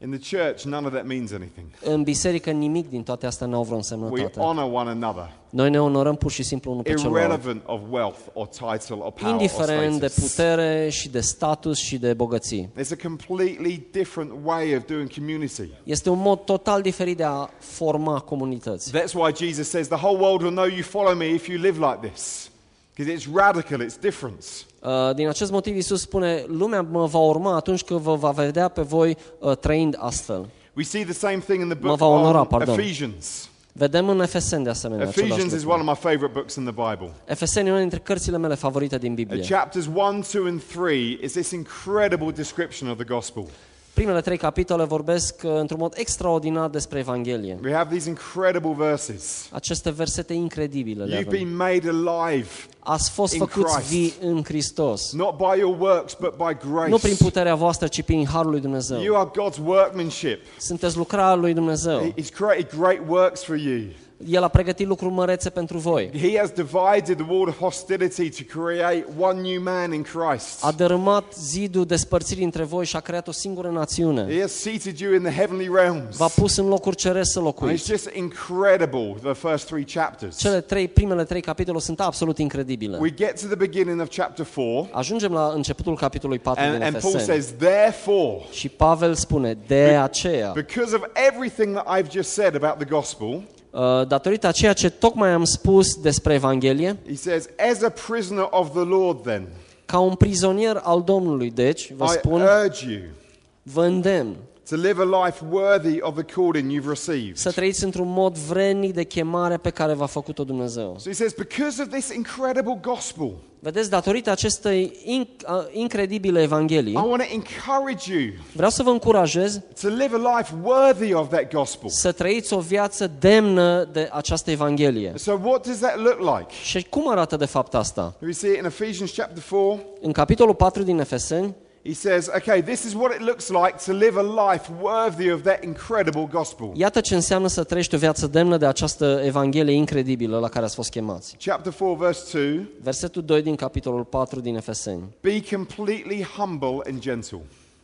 Speaker 1: In the church, none of that means anything.
Speaker 2: În biserică nimic din toate astea n-au vreo
Speaker 1: We
Speaker 2: însemnătate.
Speaker 1: honor one another,
Speaker 2: Noi ne onorăm pur și simplu unul pe celălalt.
Speaker 1: irrelevant of wealth or title or power or
Speaker 2: Indiferent de
Speaker 1: status.
Speaker 2: putere și de status și de bogății.
Speaker 1: It's a completely different way of doing community.
Speaker 2: Este un mod total diferit de a forma comunități.
Speaker 1: That's why Jesus says the whole world will know you follow me if you live like this. Because it's radical, it's different.
Speaker 2: Din acest motiv Iisus spune, lumea mă va urma atunci când vă va vedea pe voi trăind astfel.
Speaker 1: We see the same thing in the
Speaker 2: Mă
Speaker 1: book
Speaker 2: va onora,
Speaker 1: of
Speaker 2: pardon.
Speaker 1: Ephesians.
Speaker 2: Vedem în Efeseni de asemenea același
Speaker 1: Ephesians is
Speaker 2: lucru.
Speaker 1: one of my favorite books in the Bible.
Speaker 2: Efeseni e una dintre cărțile mele favorite din Biblie.
Speaker 1: Chapters 1, 2 and 3 is this incredible description of the gospel.
Speaker 2: Primele 3 capitole vorbesc într-un mod extraordinar despre Evanghelie.
Speaker 1: We have these incredible verses.
Speaker 2: Aceste versete incredibile le
Speaker 1: You've
Speaker 2: avem.
Speaker 1: been made alive,
Speaker 2: Ați fost
Speaker 1: in
Speaker 2: făcuți
Speaker 1: Christ.
Speaker 2: vii în Hristos.
Speaker 1: not by your works, but by
Speaker 2: Nu prin
Speaker 1: grace.
Speaker 2: puterea voastră, ci prin harul lui Dumnezeu.
Speaker 1: You are God's workmanship.
Speaker 2: Sunteți lucrarea lui Dumnezeu.
Speaker 1: He's created great works for you.
Speaker 2: El a pregătit lucruri mărețe pentru voi.
Speaker 1: He has divided the wall of hostility to create one new man in Christ.
Speaker 2: A dărâmat zidul despărțirii între voi și a creat o singură națiune.
Speaker 1: He has seated you in the heavenly realms.
Speaker 2: V-a pus în locuri cerești să
Speaker 1: And it's
Speaker 2: locuiți.
Speaker 1: just incredible, the first 3 chapters.
Speaker 2: Primele 3 capitole sunt absolut incredibile.
Speaker 1: We get to the beginning of chapter 4,
Speaker 2: Ajungem la începutul capitolului 4 din
Speaker 1: and Paul
Speaker 2: Efeseni.
Speaker 1: says, therefore,
Speaker 2: Și Pavel spune, de aceea,
Speaker 1: because of everything that I've just said about the gospel,
Speaker 2: datorită a ceea ce tocmai am spus despre Evanghelie,
Speaker 1: he says, as a prisoner of the Lord then,
Speaker 2: ca un prizonier al Domnului, deci, vă
Speaker 1: I
Speaker 2: spun,
Speaker 1: urge you
Speaker 2: vă îndemn
Speaker 1: to live a life worthy of the calling you've received.
Speaker 2: să trăiți într-un mod vrednic de chemare pe care v-a făcut-o Dumnezeu.
Speaker 1: So he says, because of this incredible gospel,
Speaker 2: Vedeți, datorită acestei incredibile
Speaker 1: I
Speaker 2: Evanghelii,
Speaker 1: want to encourage you
Speaker 2: vreau să vă încurajez
Speaker 1: to live a life worthy of that gospel.
Speaker 2: să trăiți o viață demnă de această Evanghelie.
Speaker 1: So what does that look like?
Speaker 2: Și cum arată de fapt asta?
Speaker 1: We see it in Ephesians chapter 4.
Speaker 2: În capitolul 4 din Efeseni,
Speaker 1: He says, okay, this is what it looks like to live a life worthy of that incredible gospel.
Speaker 2: iată ce înseamnă să trăiești o viață demnă de această Evanghelie incredibilă la care ați fost chemați.
Speaker 1: Chapter 4, verse 2.
Speaker 2: Versetul 2 din capitolul 4 din Efeseni.
Speaker 1: Be completely humble and gentle.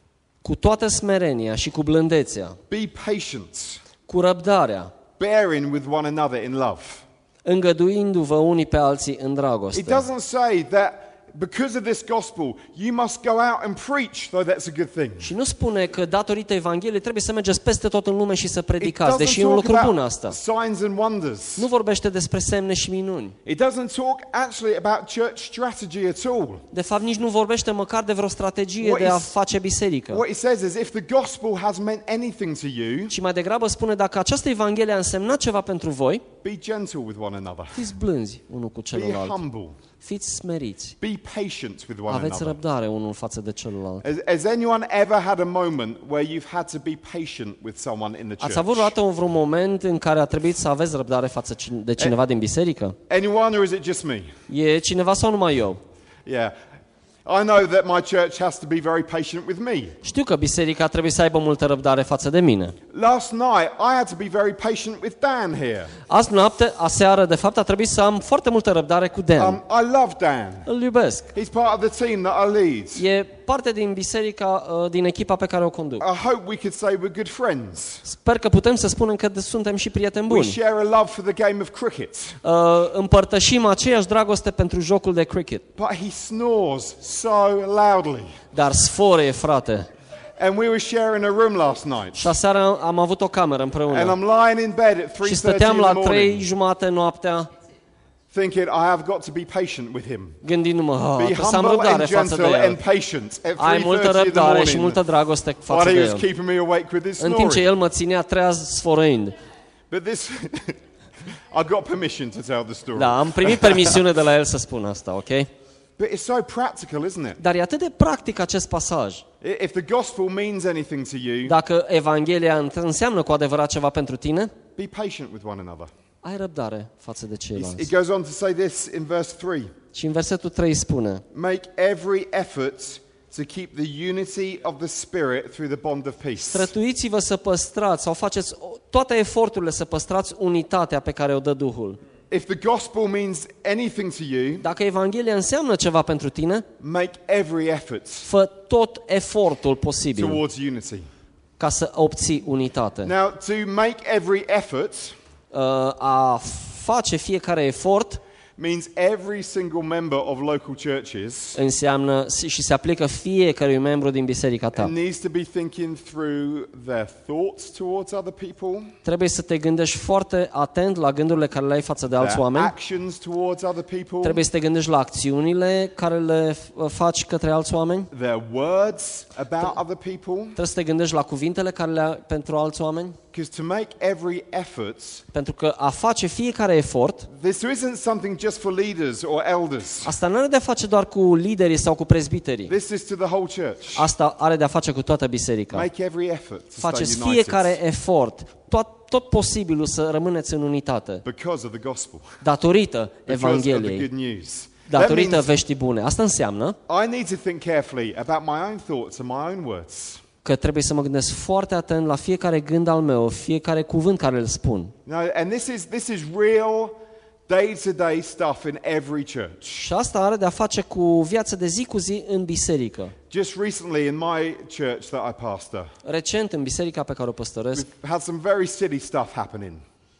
Speaker 2: Cu toată smerenia și cu blândețea,
Speaker 1: Be patient,
Speaker 2: cu răbdarea,
Speaker 1: bearing with one another in love.
Speaker 2: îngăduindu-vă unii pe alții în
Speaker 1: It
Speaker 2: dragoste.
Speaker 1: doesn't say that because of this gospel, you must go out and preach, though that's a good thing.
Speaker 2: Și nu spune că datorită Evangheliei trebuie să mergeți peste tot în lume și să
Speaker 1: It
Speaker 2: predicați,
Speaker 1: doesn't
Speaker 2: deși e un
Speaker 1: talk
Speaker 2: lucru bun
Speaker 1: about
Speaker 2: asta.
Speaker 1: signs and wonders.
Speaker 2: Nu vorbește despre semne și minuni.
Speaker 1: It doesn't talk actually about church strategy at all.
Speaker 2: De fapt, nici nu vorbește măcar de vreo strategie
Speaker 1: What
Speaker 2: de a
Speaker 1: is-
Speaker 2: face biserică.
Speaker 1: What he says is, if the gospel has meant anything to you,
Speaker 2: Ci mai degrabă spune, dacă această Evanghelie a însemnat ceva pentru voi,
Speaker 1: be gentle with one another.
Speaker 2: fiți blânzi unul cu
Speaker 1: Be
Speaker 2: celălalt.
Speaker 1: humble.
Speaker 2: Fiți smeriți.
Speaker 1: Be patient with one
Speaker 2: Aveți
Speaker 1: another.
Speaker 2: răbdare unul față de celălalt.
Speaker 1: Has anyone ever had a moment where you've had to be patient with someone in the
Speaker 2: Ați avut
Speaker 1: church?
Speaker 2: vreodată vreun moment în care a trebuit să aveți răbdare față de cineva din biserică?
Speaker 1: Anyone, or is it just me?
Speaker 2: E cineva sau numai eu?
Speaker 1: Yeah. I know that my church has to be very patient with me.
Speaker 2: Știu că biserica trebuie să aibă multă răbdare față de mine.
Speaker 1: Last night, I had to be very patient with Dan here.
Speaker 2: Azi noapte, aseară, de fapt, a trebuit să am foarte multă răbdare cu Dan.
Speaker 1: I love Dan.
Speaker 2: Îl iubesc.
Speaker 1: He's part of the team that I lead.
Speaker 2: E parte din biserica, din echipa pe care o conduc.
Speaker 1: I hope we could say we're good friends.
Speaker 2: Sper că putem să spunem că suntem și prieteni
Speaker 1: We
Speaker 2: buni.
Speaker 1: share a love for the game of cricket.
Speaker 2: Împărtășim aceeași dragoste pentru jocul de cricket.
Speaker 1: But he snores so loudly.
Speaker 2: Dar sfore, frate.
Speaker 1: And we were sharing a room last night.
Speaker 2: Și aseară am avut o cameră
Speaker 1: And
Speaker 2: împreună.
Speaker 1: I'm lying in bed at 3:30
Speaker 2: Și
Speaker 1: in
Speaker 2: stăteam
Speaker 1: the
Speaker 2: la
Speaker 1: morning,
Speaker 2: 3:30 noaptea,
Speaker 1: thinking I have got to be patient with him.
Speaker 2: gândindu-mă,
Speaker 1: Be
Speaker 2: trebuie să am
Speaker 1: humble
Speaker 2: răbdare
Speaker 1: and
Speaker 2: față de
Speaker 1: gentle and
Speaker 2: el.
Speaker 1: patient at
Speaker 2: Ai multă
Speaker 1: 3:30 in the
Speaker 2: răbdare și
Speaker 1: morning
Speaker 2: multă dragoste față
Speaker 1: while
Speaker 2: de
Speaker 1: he was
Speaker 2: el.
Speaker 1: keeping me awake with his
Speaker 2: În timp ce
Speaker 1: snoring.
Speaker 2: el mă ținea treaz sfărăind.
Speaker 1: But this, I got permission to tell the story.
Speaker 2: Da, am primit permisiune de la el să spun asta, ok?
Speaker 1: But it's so practical, isn't it?
Speaker 2: Dar e atât de practic acest pasaj.
Speaker 1: If the gospel means anything to you,
Speaker 2: Dacă Evanghelia înseamnă cu adevărat ceva pentru tine,
Speaker 1: be patient with one another.
Speaker 2: ai răbdare față de
Speaker 1: It
Speaker 2: ceilalți.
Speaker 1: goes on to say this in verse 3.
Speaker 2: Și în versetul 3 spune:
Speaker 1: Make every effort to keep the unity of the Spirit through the bond of peace.
Speaker 2: străduiți-vă să păstrați sau faceți toate eforturile să păstrați unitatea pe care o dă Duhul.
Speaker 1: If the gospel means anything to you,
Speaker 2: Dacă Evanghelia înseamnă ceva pentru tine,
Speaker 1: make every effort
Speaker 2: fă tot efortul posibil
Speaker 1: towards unity.
Speaker 2: ca să obții unitate.
Speaker 1: Now, to make every effort
Speaker 2: A face fiecare efort
Speaker 1: means every single member of local churches
Speaker 2: înseamnă și se aplică fiecărui membru din biserica ta.
Speaker 1: needs to be thinking through their thoughts towards other people,
Speaker 2: Trebuie să te gândești foarte atent la gândurile care le ai față de alți
Speaker 1: their
Speaker 2: oameni.
Speaker 1: actions towards other people,
Speaker 2: Trebuie să te gândești la acțiunile care le faci către alți oameni.
Speaker 1: their words about other people.
Speaker 2: Trebuie să te gândești la cuvintele care le ai pentru alți oameni.
Speaker 1: Because to make every effort,
Speaker 2: Pentru că a face fiecare efort,
Speaker 1: this isn't something just for leaders or elders.
Speaker 2: asta nu are de-a face doar cu liderii sau cu prezbiterii.
Speaker 1: This is to the whole church.
Speaker 2: Asta are de-a face cu toată biserica.
Speaker 1: Make every effort to stay
Speaker 2: Faceți
Speaker 1: united
Speaker 2: fiecare efort, tot posibilul să rămâneți în unitate,
Speaker 1: because of the gospel,
Speaker 2: datorită
Speaker 1: because of the
Speaker 2: Evangheliei,
Speaker 1: good news.
Speaker 2: datorită
Speaker 1: That
Speaker 2: veștii bune. Asta înseamnă
Speaker 1: means I need to think carefully about my own thoughts and my own words.
Speaker 2: că trebuie să mă gândesc foarte atent la fiecare gând al meu, fiecare cuvânt care îl spun.
Speaker 1: And this is real day-to-day stuff in every church.
Speaker 2: Și asta are de-a face cu viața de zi cu zi în biserică.
Speaker 1: Just recently in my church that I pastor,
Speaker 2: Recent, în biserica pe care o păstoresc,
Speaker 1: we've had some very silly stuff happening.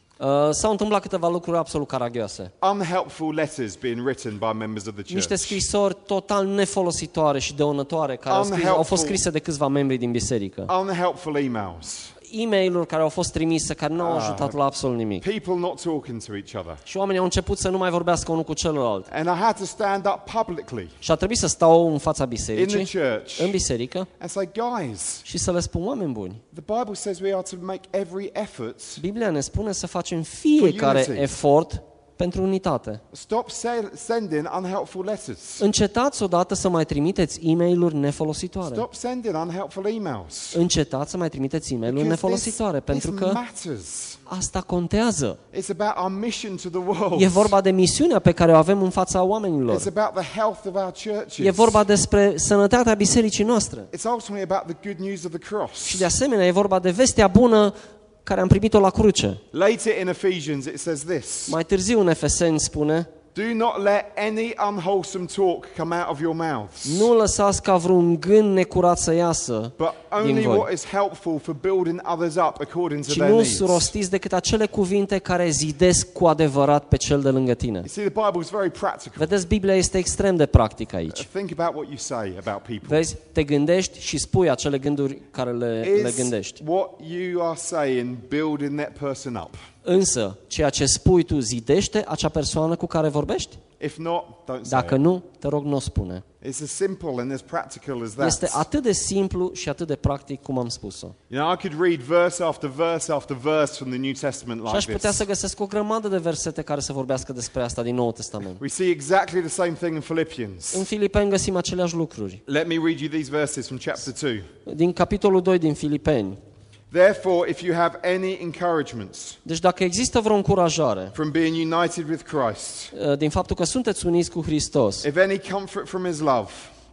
Speaker 2: s-au întâmplat câteva lucruri absolut caragioase.
Speaker 1: Unhelpful letters being written by members of the
Speaker 2: Niște
Speaker 1: church.
Speaker 2: scrisori total nefolositoare și dăunătoare care au fost scrise de câțiva membri din biserică.
Speaker 1: Unhelpful emails.
Speaker 2: E-mail-uri care au fost trimise, care nu au ajutat la absolut nimic.
Speaker 1: People not talking to each other.
Speaker 2: Și oamenii au început să nu mai vorbească unul cu celălalt.
Speaker 1: And I had to stand up publicly
Speaker 2: Și a trebuit să stau în fața
Speaker 1: in
Speaker 2: bisericii,
Speaker 1: the church
Speaker 2: în biserică,
Speaker 1: and say, guys,
Speaker 2: și să le spun, oameni buni,
Speaker 1: the Bible says we are to make every effort.
Speaker 2: Biblia ne spune să facem fiecare
Speaker 1: unity.
Speaker 2: efort pentru unitate.
Speaker 1: Stop sending unhelpful letters.
Speaker 2: Încetați odată să mai trimiteți e-mail-uri nefolositoare.
Speaker 1: Stop sending unhelpful emails.
Speaker 2: Încetați să mai trimiteți e-mail-uri nefolositoare, pentru că
Speaker 1: matters.
Speaker 2: asta contează.
Speaker 1: It's about our mission to the world.
Speaker 2: E vorba de misiunea pe care o avem în fața oamenilor.
Speaker 1: It's about the health of our churches.
Speaker 2: E vorba despre sănătatea bisericii noastre.
Speaker 1: It's ultimately about the good news of the cross.
Speaker 2: Și de asemenea e vorba de vestea bună care am primit-o la cruce.
Speaker 1: Later in Ephesians it says this.
Speaker 2: Mai târziu în Efeseni spune:
Speaker 1: Do not let any unwholesome talk come out of your mouths,
Speaker 2: nu lăsați ca vreun gând necurat să iasă
Speaker 1: but
Speaker 2: din
Speaker 1: only
Speaker 2: voi,
Speaker 1: what is helpful for building others up according to
Speaker 2: ci
Speaker 1: their
Speaker 2: nu
Speaker 1: needs.
Speaker 2: rostiți decât acele cuvinte care zidesc cu adevărat pe cel de lângă tine.
Speaker 1: You see, the Bible is very practical.
Speaker 2: Vedeți, Biblia este extrem de practică aici.
Speaker 1: Think about what you say about people.
Speaker 2: Vezi, te gândești și spui acele gânduri care le
Speaker 1: Is
Speaker 2: gândești.
Speaker 1: what you are saying building that person up?
Speaker 2: Însă, ceea ce spui tu zidește acea persoană cu care vorbești?
Speaker 1: If not, don't say
Speaker 2: Dacă
Speaker 1: it.
Speaker 2: nu, te rog, nu o spune.
Speaker 1: It's as simple and as practical as that.
Speaker 2: Este atât de simplu și atât de practic cum am spus-o.
Speaker 1: You know, I could read verse after verse after verse from the New Testament
Speaker 2: Și aș
Speaker 1: like
Speaker 2: putea
Speaker 1: this.
Speaker 2: să găsesc o grămadă de versete care să vorbească despre asta din Noul Testament.
Speaker 1: We see exactly the same thing in Philippians.
Speaker 2: În Filipeni găsim aceleași lucruri.
Speaker 1: Let me read you these verses from chapter 2.
Speaker 2: Din capitolul 2 din Filipeni.
Speaker 1: Therefore, if you have any encouragements
Speaker 2: Deci dacă există vreo încurajare
Speaker 1: from being united with Christ,
Speaker 2: din faptul că sunteți uniți cu Hristos,
Speaker 1: if any comfort from his love,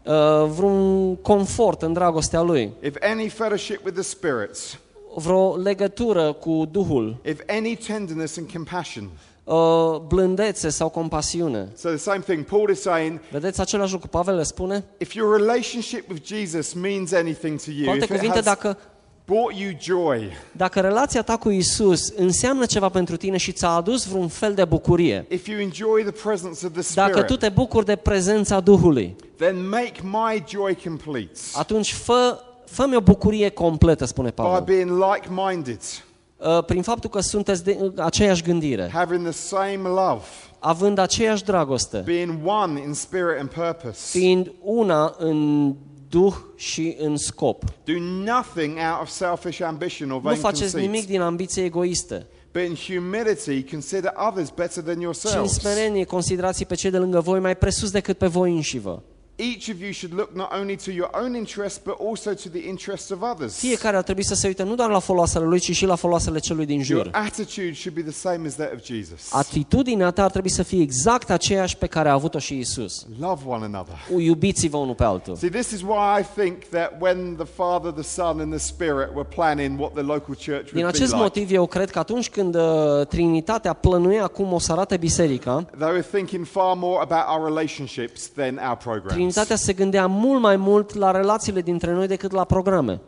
Speaker 2: vreun confort în dragostea Lui,
Speaker 1: if any fellowship with the spirits,
Speaker 2: vreo legătură cu Duhul,
Speaker 1: if any tenderness and compassion.
Speaker 2: blândețe sau compasiune.
Speaker 1: So the same thing, Paul is saying,
Speaker 2: Vedeți același lucru, Pavel le spune?
Speaker 1: if your relationship with Jesus means anything to
Speaker 2: Cu
Speaker 1: you,
Speaker 2: alte
Speaker 1: if it
Speaker 2: cuvinte,
Speaker 1: has brought you joy,
Speaker 2: dacă relația ta cu Isus înseamnă ceva pentru tine și ți-a adus vreun fel de bucurie,
Speaker 1: if you enjoy the presence of the
Speaker 2: dacă
Speaker 1: Spirit,
Speaker 2: tu te bucuri de prezența Duhului,
Speaker 1: then make my joy complete
Speaker 2: atunci fă-mi o bucurie completă, spune
Speaker 1: by
Speaker 2: Pavel.
Speaker 1: being like-minded,
Speaker 2: Prin faptul că sunteți de aceeași gândire,
Speaker 1: having the same love,
Speaker 2: având aceeași dragoste,
Speaker 1: being one in spirit and purpose.
Speaker 2: fiind una în Duh și în scop.
Speaker 1: Do nothing out of selfish ambition or
Speaker 2: Nu
Speaker 1: vain
Speaker 2: faceți nimic
Speaker 1: conceit,
Speaker 2: din ambiție egoiste,
Speaker 1: but in humility consider others better than
Speaker 2: ci în
Speaker 1: yourselves.
Speaker 2: smerenie considerați pe cei de lângă voi mai presus decât pe voi înșivă.
Speaker 1: Each of you should look not only to your own interest, but also to the interests of others.
Speaker 2: Fiecare ar trebui să se uite nu doar la foloasele lui, ci și la foloasele celui din
Speaker 1: Your
Speaker 2: jur.
Speaker 1: attitude should be the same as that of Jesus.
Speaker 2: Atitudinea ta ar trebui să fie exact aceeași pe care a avut-o și Isus.
Speaker 1: Love one another.
Speaker 2: Iubiți-vă unul pe altul.
Speaker 1: See, this is why I think that when the Father, the Son, and the Spirit were planning what the local church
Speaker 2: Din
Speaker 1: would be
Speaker 2: acest
Speaker 1: like,
Speaker 2: motiv, eu cred că atunci când Trinitatea plănuia cum o să arate biserica,
Speaker 1: they were thinking far more about our relationships than our programs.
Speaker 2: Trinitatea se gândea mult mai mult la relațiile dintre noi decât la programe.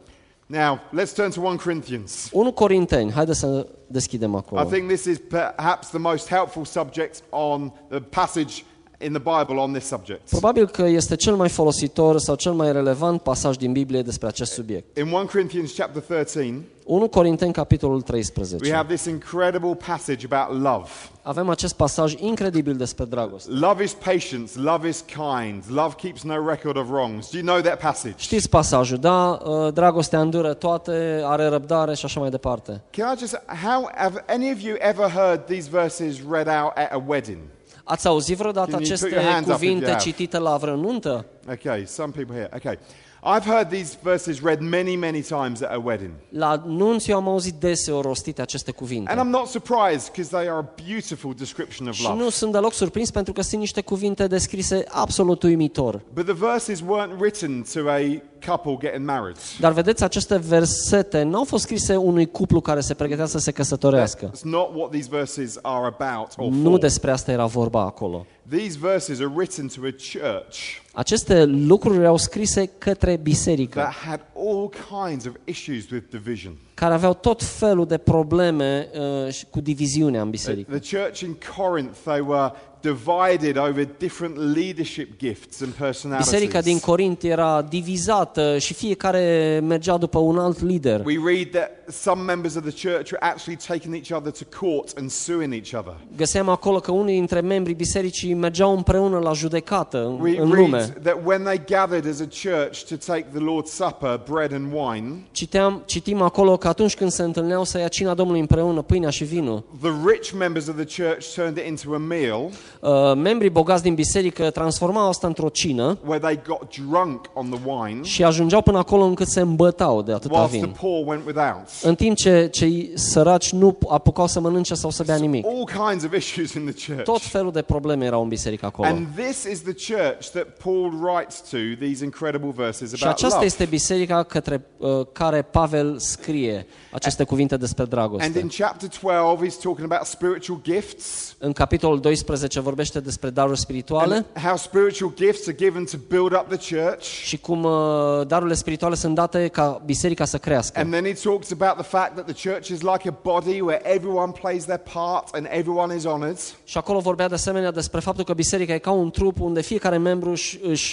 Speaker 1: Now, let's turn to 1 Corinthians.
Speaker 2: 1 Corinteni, haideți să deschidem
Speaker 1: I
Speaker 2: acolo.
Speaker 1: think this is perhaps the most helpful subject on the passage in the Bible on this subject.
Speaker 2: Probabil că este cel mai folositor sau cel mai relevant pasaj din Biblie despre acest subiect.
Speaker 1: In 1 Corinthians chapter 13,
Speaker 2: 1 Corinteni, capitolul
Speaker 1: we
Speaker 2: 13.
Speaker 1: have this incredible passage about love.
Speaker 2: Avem acest pasaj incredibil despre dragoste.
Speaker 1: Love is patient, love is kind, love keeps no record of wrongs. Do you know that passage?
Speaker 2: Știți pasajul, da? Dragostea îndură toate, are răbdare și așa mai departe.
Speaker 1: Can I just, have any of you ever heard these verses read out at a wedding?
Speaker 2: Ați auzit vreodată
Speaker 1: Can you put
Speaker 2: aceste
Speaker 1: your hands up if
Speaker 2: cuvinte
Speaker 1: you have?
Speaker 2: citite la vreo nuntă?
Speaker 1: Okay, some people here. Okay. I've heard these verses read many, many times at a wedding.
Speaker 2: La nunți eu am auzit deseori rostite aceste cuvinte.
Speaker 1: And I'm not surprised because they are a beautiful description of
Speaker 2: Și
Speaker 1: love.
Speaker 2: nu sunt deloc surprins pentru că sunt niște cuvinte descrise absolut uimitor.
Speaker 1: But the verses weren't written to a couple getting married.
Speaker 2: Dar vedeți, aceste versete nu au fost scrise unui cuplu care se pregătea să se căsătorească.
Speaker 1: That's not what these verses are about or
Speaker 2: Nu
Speaker 1: for.
Speaker 2: despre asta era vorba acolo.
Speaker 1: These verses are written to a church
Speaker 2: Aceste lucruri erau scrise către biserică,
Speaker 1: that had all kinds of issues with division.
Speaker 2: care aveau tot felul de probleme și cu diviziunea în biserică.
Speaker 1: The church in Corinth, they were divided over different leadership gifts and personalities.
Speaker 2: Biserica din Corint era divizată și fiecare mergea după un alt lider.
Speaker 1: We read that some members of the church were actually taking each other to court and suing each other.
Speaker 2: Găseam acolo că unii dintre membrii bisericii mergeau împreună la judecată
Speaker 1: We
Speaker 2: în lume.
Speaker 1: read that when they gathered as a church to take the Lord's Supper, bread and wine,
Speaker 2: Citim acolo că atunci când se întâlneau să ia cina Domnului împreună, pâinea și vinul,
Speaker 1: the rich members of the church turned it into a meal
Speaker 2: membrii bogați din biserică transformau asta într-o cină
Speaker 1: where they got drunk on the wine
Speaker 2: și ajungeau până acolo încât se îmbătau de atâta
Speaker 1: whilst the
Speaker 2: vin.
Speaker 1: poor went without.
Speaker 2: În timp ce cei săraci nu apucau să mănânce sau să bea nimic.
Speaker 1: All kinds of issues in the church.
Speaker 2: Tot felul de probleme erau în biserică acolo.
Speaker 1: And this is the church that Paul writes to these incredible verses
Speaker 2: Și
Speaker 1: about
Speaker 2: aceasta
Speaker 1: love.
Speaker 2: este biserica către care Pavel scrie aceste cuvinte despre
Speaker 1: And
Speaker 2: dragoste.
Speaker 1: in chapter 12, he's talking about spiritual gifts
Speaker 2: În capitolul 12 vorbește despre daruri spirituale
Speaker 1: and how spiritual gifts are given to build up the church.
Speaker 2: și cum darurile spirituale sunt date ca biserica să crească.
Speaker 1: And then he talks about the fact that the church is like a body where everyone plays their part and everyone is honored.
Speaker 2: Și acolo vorbea de asemenea despre faptul că biserica e ca un trup unde fiecare membru își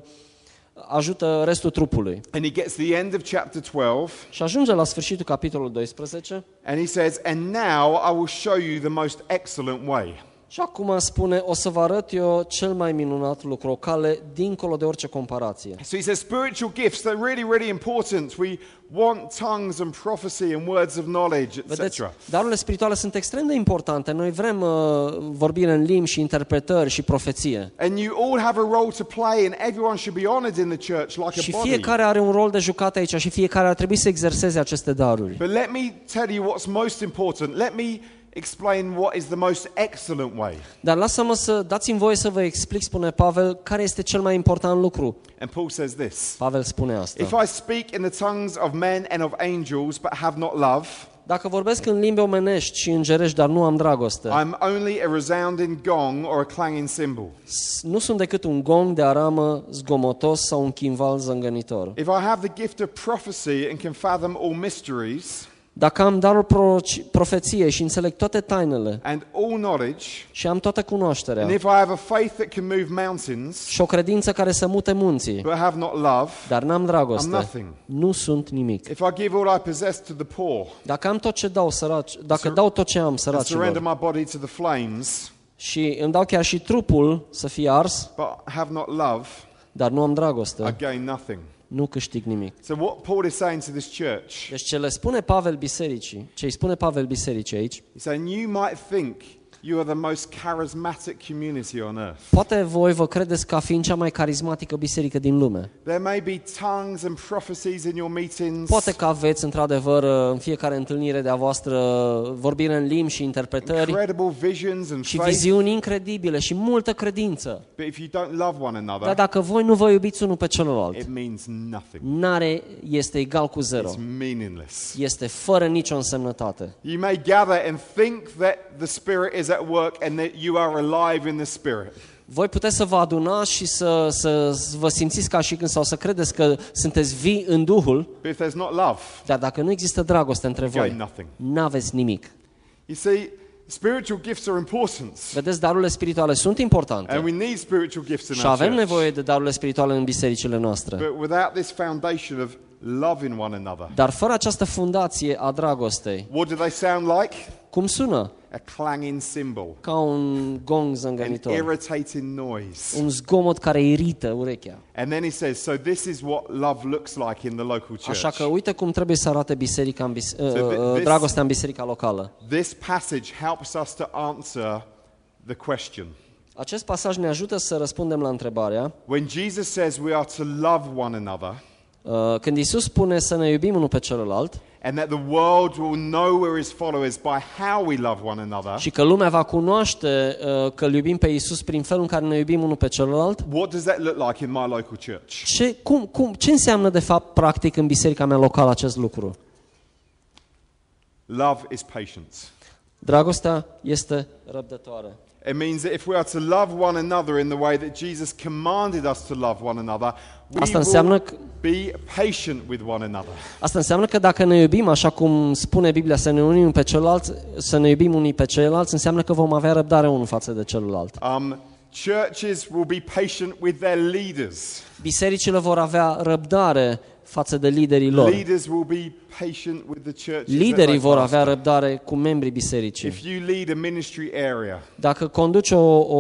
Speaker 2: ajută restul trupului.
Speaker 1: And he gets to the end of chapter 12
Speaker 2: Și ajunge la sfârșitul capitolului 12
Speaker 1: and he says, "And now I will show you the most excellent way."
Speaker 2: și acum spune, o să vă arăt eu cel mai minunat lucru, o cale dincolo de orice comparație.
Speaker 1: So he says spiritual gifts, they're really, really important. We want tongues and prophecy and words of knowledge,
Speaker 2: Vedeți,
Speaker 1: etc.
Speaker 2: darurile spirituale sunt extrem de importante. Noi vrem vorbire în limbi și interpretări și profeție.
Speaker 1: And you all have a role to play and everyone should be honored in the church like
Speaker 2: Și
Speaker 1: a body.
Speaker 2: fiecare are un rol de jucat aici și fiecare ar trebui să exerseze aceste daruri.
Speaker 1: But let me tell you what's most important. Let me explain what is the most excellent way.
Speaker 2: Dar lasă-mă dați-mi voie să vă explic, spune Pavel, care este cel mai important lucru.
Speaker 1: And Paul says this:
Speaker 2: Pavel spune asta.
Speaker 1: If I speak in the tongues of men and of angels but have not love,
Speaker 2: Dacă vorbesc în limbi omenești și îngerești, dar nu am dragoste,
Speaker 1: I'm only a resounding gong or a clanging cymbal.
Speaker 2: nu sunt decât un gong de aramă zgomotos sau un chimval zângănitor.
Speaker 1: If I have the gift of prophecy and can fathom all mysteries
Speaker 2: Dacă am darul profeției și înțeleg toate tainele
Speaker 1: and all knowledge,
Speaker 2: și am toată cunoașterea
Speaker 1: and if I have a faith that can move mountains
Speaker 2: și o credință care să mute munții,
Speaker 1: but have not love,
Speaker 2: dar n-am
Speaker 1: I'm
Speaker 2: dragoste,
Speaker 1: nothing.
Speaker 2: nu sunt nimic.
Speaker 1: If I give all I possess to the poor
Speaker 2: Dacă am tot ce dau dacă dau tot ce am
Speaker 1: and surrender
Speaker 2: săracilor
Speaker 1: my body to the flames,
Speaker 2: și îmi dau chiar și trupul să fie ars,
Speaker 1: but have not love,
Speaker 2: dar nu am
Speaker 1: I
Speaker 2: dragoste,
Speaker 1: gain nothing.
Speaker 2: nu câștig nimic.
Speaker 1: So what Paul is saying to this church,
Speaker 2: Deci ce îi spune Pavel bisericii aici,
Speaker 1: he's saying you might think you are the most charismatic community on earth.
Speaker 2: poate voi vă credeți ca fiind cea mai carismatică biserică din lume.
Speaker 1: There may be tongues and prophecies in your meetings,
Speaker 2: Poate că aveți într-adevăr în fiecare întâlnire de-a voastră vorbire în limbi și interpretări
Speaker 1: incredible visions and
Speaker 2: și
Speaker 1: faith,
Speaker 2: viziuni incredibile și multă credință.
Speaker 1: but if you don't love one
Speaker 2: Dar
Speaker 1: another,
Speaker 2: dacă voi nu vă iubiți unul pe celălalt,
Speaker 1: it means nothing.
Speaker 2: este egal cu zero.
Speaker 1: It's meaningless.
Speaker 2: Este fără nicio însemnătate.
Speaker 1: You may gather and think that the Spirit is at at work and that you are alive in the Spirit.
Speaker 2: Voi puteți să vă adunați și să vă simțiți ca și când sau să credeți că sunteți vii în Duhul,
Speaker 1: But if there's not love,
Speaker 2: dar dacă nu există dragoste între
Speaker 1: you gain
Speaker 2: voi,
Speaker 1: nothing.
Speaker 2: n-aveți nimic.
Speaker 1: You see, spiritual gifts are important.
Speaker 2: Vedeți, darurile spirituale sunt importante
Speaker 1: And we need spiritual gifts in
Speaker 2: și
Speaker 1: our
Speaker 2: avem
Speaker 1: church.
Speaker 2: nevoie de darurile spirituale în bisericile noastre.
Speaker 1: But without this foundation of loving one another,
Speaker 2: Dar fără această fundație a dragostei,
Speaker 1: what do they sound like?
Speaker 2: cum sună?
Speaker 1: A clanging cymbal,
Speaker 2: Ca un gong
Speaker 1: an
Speaker 2: zângănitor,
Speaker 1: irritating noise.
Speaker 2: un zgomot care irită urechea.
Speaker 1: And then he says, so this is what love looks like in the local
Speaker 2: Așa
Speaker 1: church.
Speaker 2: că uite cum trebuie să arate biserica
Speaker 1: this-
Speaker 2: dragostea în biserica locală.
Speaker 1: This passage helps us to answer the question.
Speaker 2: Acest pasaj ne ajută să răspundem la întrebarea,
Speaker 1: When Jesus says we are to love one another,
Speaker 2: când Iisus spune să ne iubim unul pe celălalt
Speaker 1: and that the world will know we're his followers by how we love one another,
Speaker 2: și că lumea va cunoaște că îl iubim pe Iisus prin felul în care ne iubim unul pe celălalt,
Speaker 1: what does that look like in my local church?
Speaker 2: ce înseamnă de fapt practic în biserica mea locală acest lucru?
Speaker 1: Love is patience.
Speaker 2: Dragostea este răbdătoare.
Speaker 1: It means that if we are to love one another in the way that Jesus commanded us to love one another, we
Speaker 2: Asta înseamnă
Speaker 1: will
Speaker 2: că
Speaker 1: be patient with one another.
Speaker 2: Asta înseamnă că dacă ne iubim așa cum spune Biblia să ne unim pe ceilalți, să ne iubim unii pe ceilalți, înseamnă că vom avea răbdare unul față de celălalt.
Speaker 1: Churches will be patient with their leaders.
Speaker 2: Bisericile vor avea răbdare față de liderii lor.
Speaker 1: Leaders will be patient with the churches.
Speaker 2: Liderii vor avea răbdare cu membrii bisericii.
Speaker 1: If you lead a ministry area,
Speaker 2: Dacă conduci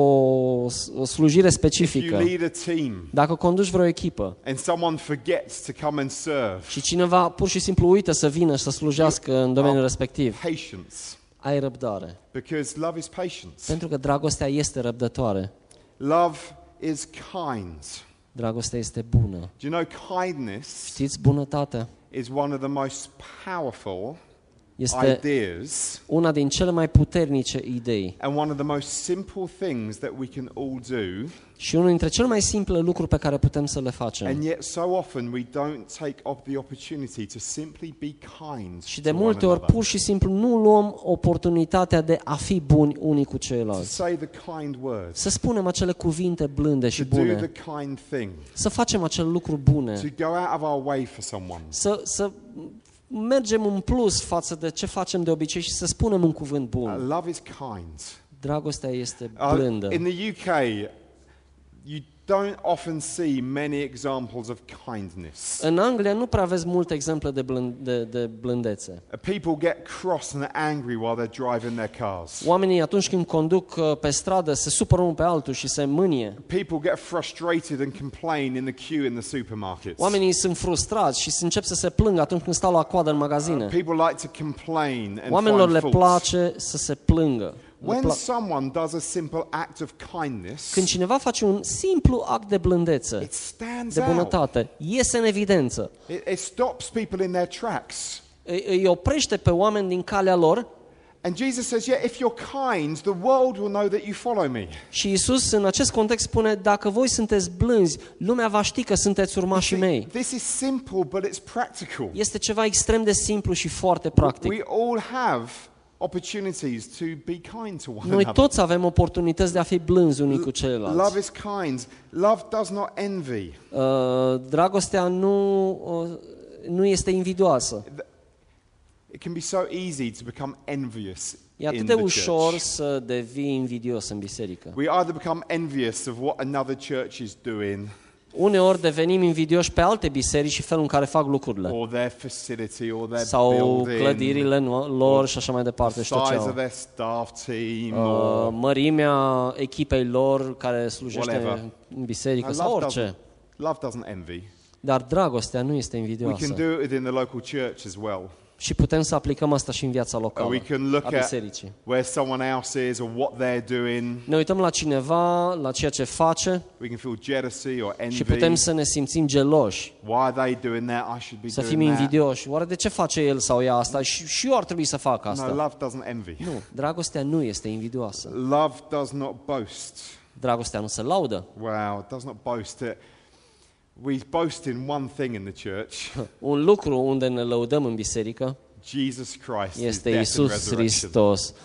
Speaker 2: o slujire
Speaker 1: if you
Speaker 2: specifică,
Speaker 1: lead a team,
Speaker 2: dacă conduci vreo echipă
Speaker 1: and someone forgets to come and serve,
Speaker 2: și cineva pur și simplu uită să vină și să slujească în domeniul respectiv,
Speaker 1: patience,
Speaker 2: ai răbdare.
Speaker 1: because love is patience.
Speaker 2: Pentru că dragostea este răbdătoare.
Speaker 1: Love is kind.
Speaker 2: Dragostea este bună.
Speaker 1: Do you know kindness
Speaker 2: Știți, bunătatea
Speaker 1: is one of the most powerful
Speaker 2: este
Speaker 1: ideas
Speaker 2: una din cele mai puternice idei
Speaker 1: and one of the most simple things that we can all do,
Speaker 2: și unul dintre cele mai simple lucruri pe care putem să le facem.
Speaker 1: and yet so often we don't take up the opportunity to simply be kind
Speaker 2: Și de
Speaker 1: to
Speaker 2: multe
Speaker 1: one
Speaker 2: ori
Speaker 1: another.
Speaker 2: pur și simplu nu luăm oportunitatea de a fi buni unii cu
Speaker 1: To
Speaker 2: ceilalți.
Speaker 1: say the kind words,
Speaker 2: Să spunem acele cuvinte blânde și
Speaker 1: to do
Speaker 2: bune.
Speaker 1: the kind thing,
Speaker 2: Să facem acel lucru bune.
Speaker 1: to go out of our way for someone.
Speaker 2: Să mergem în plus față de ce facem de obicei și să spunem un cuvânt bun.
Speaker 1: Love is kind.
Speaker 2: Dragostea este blândă.
Speaker 1: In the UK, you don't often see many examples of kindness.
Speaker 2: În Anglia nu prea aveți multe exemple de blândețe.
Speaker 1: People get cross and angry while they're driving their cars.
Speaker 2: Oamenii atunci când conduc pe stradă se supără unul pe altul și se mânie.
Speaker 1: People get frustrated and complain in the queue in the supermarkets.
Speaker 2: Oamenii sunt frustrați și încep să se plângă atunci când stau la coadă în magazine.
Speaker 1: People like to complain and
Speaker 2: Oamenilor le
Speaker 1: find faults.
Speaker 2: place să se plângă.
Speaker 1: When someone does a simple act of kindness,
Speaker 2: Când cineva face un simplu act de blândețe,
Speaker 1: it stands
Speaker 2: de
Speaker 1: out.
Speaker 2: bunătate, iese în evidență.
Speaker 1: It stops people in their tracks.
Speaker 2: Îi oprește pe oameni din calea lor.
Speaker 1: And Jesus says, yeah, if you're kind, the world will know that you follow me.
Speaker 2: Și Iisus în acest context spune, dacă voi sunteți blânzi, lumea va ști că sunteți urmașii mei.
Speaker 1: This is simple, but it's practical.
Speaker 2: Este ceva extrem de simplu și foarte practic.
Speaker 1: We all have opportunities to be kind to one
Speaker 2: Noi
Speaker 1: another.
Speaker 2: toți avem oportunități de a fi blânzi unii cu ceilalți.
Speaker 1: Love is kind. Love does not envy.
Speaker 2: Dragostea nu este invidioasă.
Speaker 1: It can be so easy to become envious
Speaker 2: E atât
Speaker 1: in
Speaker 2: de
Speaker 1: the
Speaker 2: ușor
Speaker 1: church.
Speaker 2: să devii invidios în biserică.
Speaker 1: We either become envious of what another church is doing,
Speaker 2: Uneori devenim invidioși pe alte biserici și felul în care fac lucrurile.
Speaker 1: or their facility, or their
Speaker 2: Sau
Speaker 1: building,
Speaker 2: clădirile lor și așa mai departe. Și tot ce
Speaker 1: size of
Speaker 2: au.
Speaker 1: their staff team, or
Speaker 2: Mărimea echipei lor care slujește
Speaker 1: Whatever.
Speaker 2: în biserică sau orice.
Speaker 1: Love doesn't envy.
Speaker 2: Dar dragostea nu este
Speaker 1: We can
Speaker 2: invidioasă.
Speaker 1: do it in the local church as well.
Speaker 2: Și putem să aplicăm asta și în viața locală,
Speaker 1: We can look
Speaker 2: a
Speaker 1: at
Speaker 2: bisericii.
Speaker 1: where someone else is or what they're doing.
Speaker 2: Ne uităm la cineva, la ceea ce face
Speaker 1: We can feel jealousy or
Speaker 2: și
Speaker 1: envy.
Speaker 2: putem să ne simțim geloși,
Speaker 1: Why are they doing that? I should be
Speaker 2: să fim
Speaker 1: doing that.
Speaker 2: invidioși. Oare de ce face el sau ea asta? Și eu ar trebui să fac
Speaker 1: No,
Speaker 2: asta.
Speaker 1: love doesn't envy.
Speaker 2: Nu, dragostea nu este invidioasă.
Speaker 1: Love does not boast.
Speaker 2: Dragostea nu se laudă.
Speaker 1: Wow, it does not boast. We boast in one thing in the church.
Speaker 2: Un lucru unde ne lăudăm în biserică
Speaker 1: Jesus Christ is
Speaker 2: este
Speaker 1: death and
Speaker 2: Iisus
Speaker 1: resurrection.
Speaker 2: Hristos.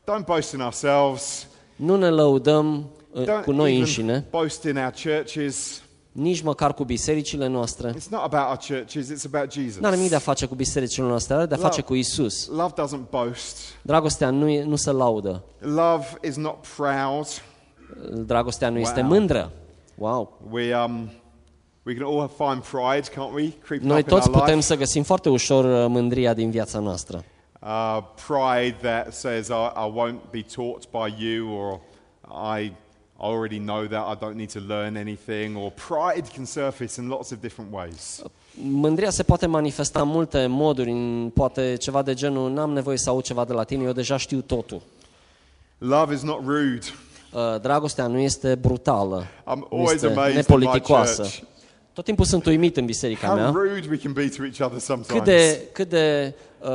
Speaker 1: Don't boast in ourselves.
Speaker 2: Nu ne lăudăm cu
Speaker 1: Don't
Speaker 2: noi
Speaker 1: even
Speaker 2: înșine,
Speaker 1: boast in our churches.
Speaker 2: nici măcar cu bisericile noastre.
Speaker 1: It's not about our churches, it's about Jesus.
Speaker 2: N-are nimic de a face cu bisericile noastre, are de a face cu Isus.
Speaker 1: Love doesn't boast.
Speaker 2: Dragostea nu se laudă.
Speaker 1: Love is not proud.
Speaker 2: Dragostea nu este
Speaker 1: Wow.
Speaker 2: mândră. Wow!
Speaker 1: We can all find pride, can't we? Creeping
Speaker 2: Noi
Speaker 1: up in our
Speaker 2: toți putem
Speaker 1: life.
Speaker 2: să găsim foarte ușor mândria din viața noastră.
Speaker 1: Pride that says I won't be taught by you, or I already know that I don't need to learn anything, or pride can surface in lots of different ways.
Speaker 2: Mândria se poate manifesta în multe moduri, poate ceva de genul n-am nevoie să aud ceva de la tine, eu deja știu totul.
Speaker 1: Love is not rude.
Speaker 2: Dragostea nu este brutală,
Speaker 1: I'm
Speaker 2: nu
Speaker 1: always
Speaker 2: este
Speaker 1: amazed in my
Speaker 2: nepoliticoasă.
Speaker 1: church
Speaker 2: Tot timpul sunt uimit în biserica
Speaker 1: how
Speaker 2: mea
Speaker 1: rude we can be to each other sometimes.
Speaker 2: cât de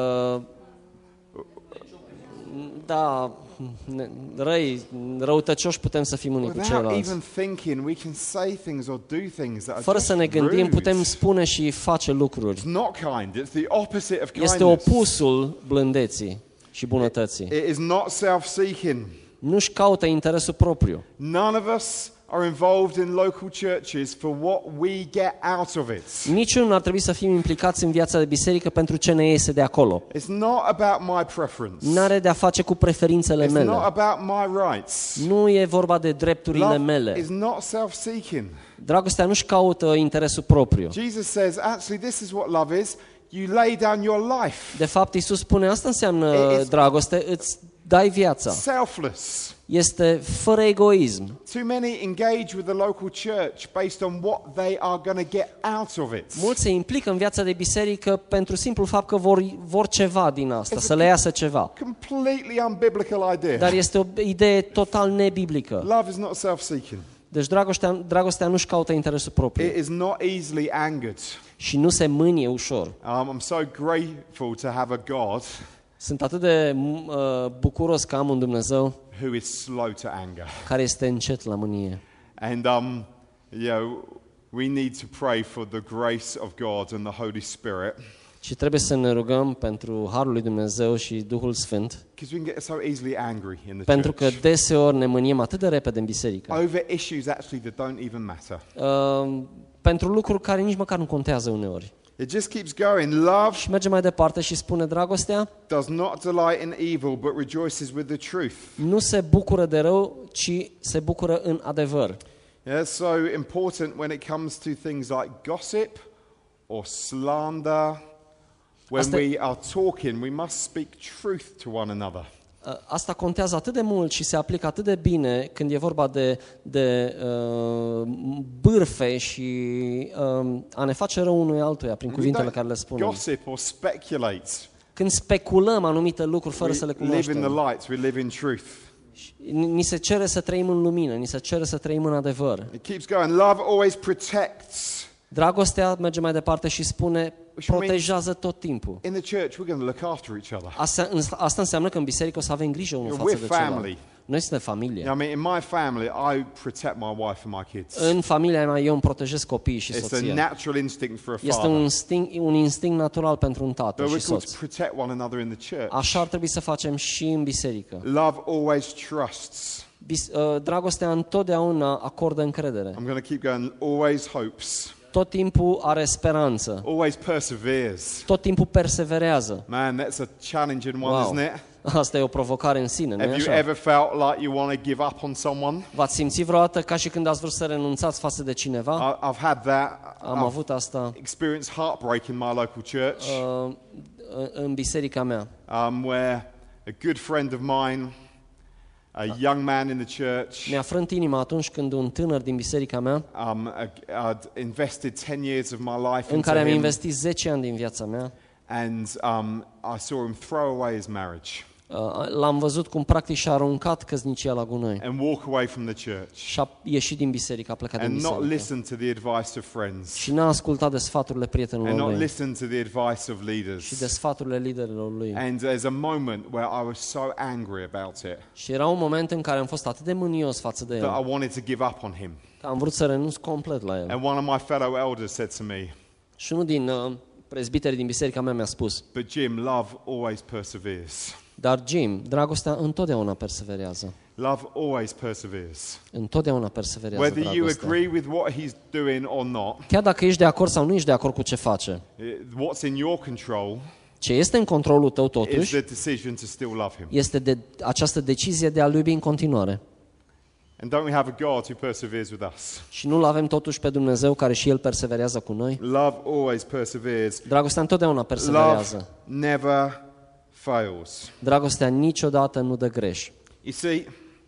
Speaker 2: răutăcioși putem să fim unii cu
Speaker 1: Without
Speaker 2: ceilalți.
Speaker 1: even thinking, we can say things or do things that are
Speaker 2: Fără
Speaker 1: just
Speaker 2: să ne gândim,
Speaker 1: rude.
Speaker 2: putem spune și face lucruri.
Speaker 1: It's not kind, it's the opposite of kindness.
Speaker 2: Este opusul blândeții și bunătății.
Speaker 1: It is not self-seeking.
Speaker 2: Nu-și caută interesul propriu.
Speaker 1: None of us are involved in local churches for what we get out of it.
Speaker 2: Niciunul nu ar trebui să fim implicați în viața de biserică pentru ce ne iese de acolo.
Speaker 1: It's not about my preference.
Speaker 2: N-are de a face cu preferințele
Speaker 1: It's not
Speaker 2: mele.
Speaker 1: about my rights.
Speaker 2: Nu e vorba de drepturile
Speaker 1: Love
Speaker 2: mele.
Speaker 1: is not self-seeking.
Speaker 2: Dragostea nu-și caută interesul propriu.
Speaker 1: Jesus says, actually, this is what love is. You lay down your life.
Speaker 2: De fapt, Iisus spune, asta înseamnă
Speaker 1: It's-
Speaker 2: dragoste, îți dai viața.
Speaker 1: Selfless.
Speaker 2: Este fără egoism.
Speaker 1: Too many engage with the local church based on what they are going to get out of it.
Speaker 2: Mulți se implică în viața de biserică pentru simplul fapt că vor ceva din asta, să le iasă ceva.
Speaker 1: Completely unbiblical idea.
Speaker 2: Dar este o idee total nebiblică.
Speaker 1: Love is not self-seeking.
Speaker 2: Deci dragostea nu-și caută interesul propriu
Speaker 1: It is not easily angered.
Speaker 2: și nu se mânie ușor.
Speaker 1: I'm so grateful to have a God
Speaker 2: Sunt atât de bucuros că am un Dumnezeu
Speaker 1: who is slow to anger.
Speaker 2: care este încet la mânie.
Speaker 1: And we need to pray for the grace of God and the Holy Spirit,
Speaker 2: Și trebuie să ne rugăm pentru Harul lui Dumnezeu și Duhul Sfânt,
Speaker 1: because we can get so easily angry in the
Speaker 2: pentru că
Speaker 1: church
Speaker 2: deseori ne mâniem atât de repede în biserică.
Speaker 1: over issues actually that don't even matter.
Speaker 2: Pentru lucruri care nici măcar nu contează uneori.
Speaker 1: It just keeps going. Love
Speaker 2: Și merge mai departe și spune, dragostea
Speaker 1: does not delight in evil, but rejoices with the truth.
Speaker 2: nu se bucură de rău, ci se bucură în adevăr.
Speaker 1: Yeah, it's so important when it comes to things like gossip or slander. When
Speaker 2: Asta-
Speaker 1: we are talking, we must speak truth to one another.
Speaker 2: Asta contează atât de mult și se aplică atât de bine când e vorba de bârfe și a ne face rău unui altuia prin
Speaker 1: We
Speaker 2: cuvintele
Speaker 1: don't
Speaker 2: care le spunem.
Speaker 1: gossip or speculate.
Speaker 2: Când speculăm anumite lucruri fără să le
Speaker 1: We live in the
Speaker 2: cunoaștem.
Speaker 1: light, we live in truth.
Speaker 2: Ni se cere să trăim în lumină, ni se cere să trăim în adevăr.
Speaker 1: It keeps going. Love always protects.
Speaker 2: Dragostea merge mai departe și spune, protejează tot timpul.
Speaker 1: In the church, we're going to look after each other.
Speaker 2: Asta înseamnă că în biserică o să avem grijă unul față
Speaker 1: We're
Speaker 2: de celălalt.
Speaker 1: family.
Speaker 2: Noi suntem familie.
Speaker 1: I mean, in my family, I protect my wife and my kids.
Speaker 2: În familia mea eu îmi protejez copiii și
Speaker 1: It's a
Speaker 2: soția.
Speaker 1: natural instinct for a
Speaker 2: Este un instinct natural pentru un tată
Speaker 1: But
Speaker 2: și
Speaker 1: we're called
Speaker 2: soț.
Speaker 1: to protect one another in the church.
Speaker 2: Așa ar trebui să facem și în biserică.
Speaker 1: Love always trusts.
Speaker 2: Dragostea întotdeauna acordă încredere.
Speaker 1: I'm going to keep going. Always hopes.
Speaker 2: Tot timpul are speranță.
Speaker 1: Always perseveres.
Speaker 2: Tot timpul perseverează.
Speaker 1: Man, that's a challenging one,
Speaker 2: Wow.
Speaker 1: isn't it?
Speaker 2: Asta e o provocare în sine, nu
Speaker 1: Have you
Speaker 2: așa?
Speaker 1: ever felt like you want to give up on someone?
Speaker 2: V-ați simțit vreodată ca și când ați vrut să renunțați față de cineva?
Speaker 1: I've had that.
Speaker 2: Am
Speaker 1: I've
Speaker 2: avut asta
Speaker 1: experienced heartbreak in my local church,
Speaker 2: în biserica mea.
Speaker 1: where a good friend of mine, a young man in the church,
Speaker 2: Mi-a frânt inima atunci când un tânăr din biserica mea,
Speaker 1: I'd invested 10 years of my life
Speaker 2: în
Speaker 1: into
Speaker 2: care am
Speaker 1: him,
Speaker 2: investit 10 ani din viața mea,
Speaker 1: and I saw him throw away his marriage
Speaker 2: l-am văzut cum practic și-a aruncat căsnicia la gunoi
Speaker 1: and walk away from the church
Speaker 2: și a ieșit din biserică, a plecat din
Speaker 1: and not
Speaker 2: biserică.
Speaker 1: listen to the advice of friends
Speaker 2: Și n-a ascultat de sfaturile
Speaker 1: and
Speaker 2: prietenilor
Speaker 1: not
Speaker 2: lui
Speaker 1: listen to the advice of
Speaker 2: și
Speaker 1: leaders.
Speaker 2: de sfaturile liderilor lui.
Speaker 1: And there's a moment where I was so angry about it
Speaker 2: Și era un moment în care am fost atât de mânios față de
Speaker 1: that
Speaker 2: el,
Speaker 1: I wanted to give up on him.
Speaker 2: că am vrut să renunț complet la el.
Speaker 1: And one of my fellow elders said to me,
Speaker 2: Și unul din prezbiterii din biserica mea mi-a spus,
Speaker 1: "But Jim, love always perseveres."
Speaker 2: Dar Jim, dragostea întotdeauna perseverează.
Speaker 1: Love always perseveres.
Speaker 2: Întotdeauna perseverează
Speaker 1: Whether you
Speaker 2: dragostea.
Speaker 1: agree with what he's doing or not,
Speaker 2: Chiar dacă ești de acord sau nu ești de acord cu ce face.
Speaker 1: what's in your control
Speaker 2: Ce este în controlul tău
Speaker 1: is
Speaker 2: totuși
Speaker 1: the decision to still love him.
Speaker 2: este această decizie de a-L iubi în continuare.
Speaker 1: And don't we have a God who perseveres with us?
Speaker 2: Și nu-L avem totuși pe Dumnezeu care și El perseverează cu noi?
Speaker 1: Love always perseveres.
Speaker 2: Dragostea întotdeauna perseverează.
Speaker 1: Love never fails.
Speaker 2: Dragostea niciodată nu dă greș.
Speaker 1: You see,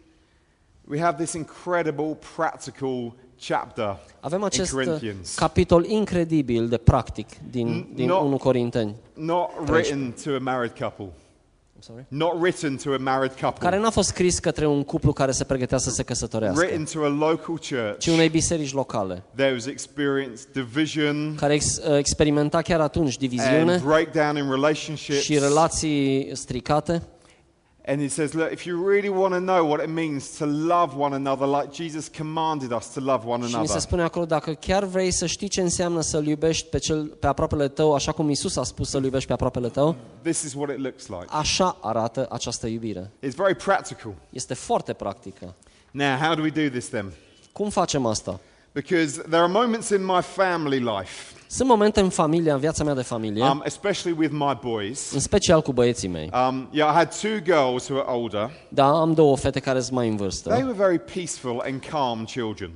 Speaker 1: we have this incredible practical chapter
Speaker 2: Avem
Speaker 1: in
Speaker 2: acest
Speaker 1: Corinthians,
Speaker 2: capitol incredibil de practic din 1 Corinteni.
Speaker 1: not written to a married couple. Not written to a married couple.
Speaker 2: Care n-a fost scris către un cuplu care se pregătea să se căsătorească,
Speaker 1: Written to a local church.
Speaker 2: ci unei biserici locale,
Speaker 1: There was experienced division
Speaker 2: care experimenta chiar atunci diviziune
Speaker 1: and breakdown in relationships.
Speaker 2: și relații stricate.
Speaker 1: And he says, look, if you really want to know what it means to love one another like Jesus commanded us to love one
Speaker 2: Și mi se
Speaker 1: another,
Speaker 2: spune acolo, dacă chiar vrei să știi ce înseamnă să-L iubești pe aproapele tău, așa cum Iisus a spus să-L iubești pe aproapele tău,
Speaker 1: this is what it looks like.
Speaker 2: așa arată această iubire.
Speaker 1: It's very practical.
Speaker 2: Este foarte practică.
Speaker 1: Now, how do we do this then?
Speaker 2: Cum facem asta?
Speaker 1: Because there are moments in my family life,
Speaker 2: Sunt momente în familie, în viața mea de familie,
Speaker 1: especially with my boys.
Speaker 2: în special cu băieții mei.
Speaker 1: Yeah, I had two girls who are older.
Speaker 2: Da, am două fete care sunt mai în
Speaker 1: They
Speaker 2: vârstă.
Speaker 1: were very peaceful and calm children.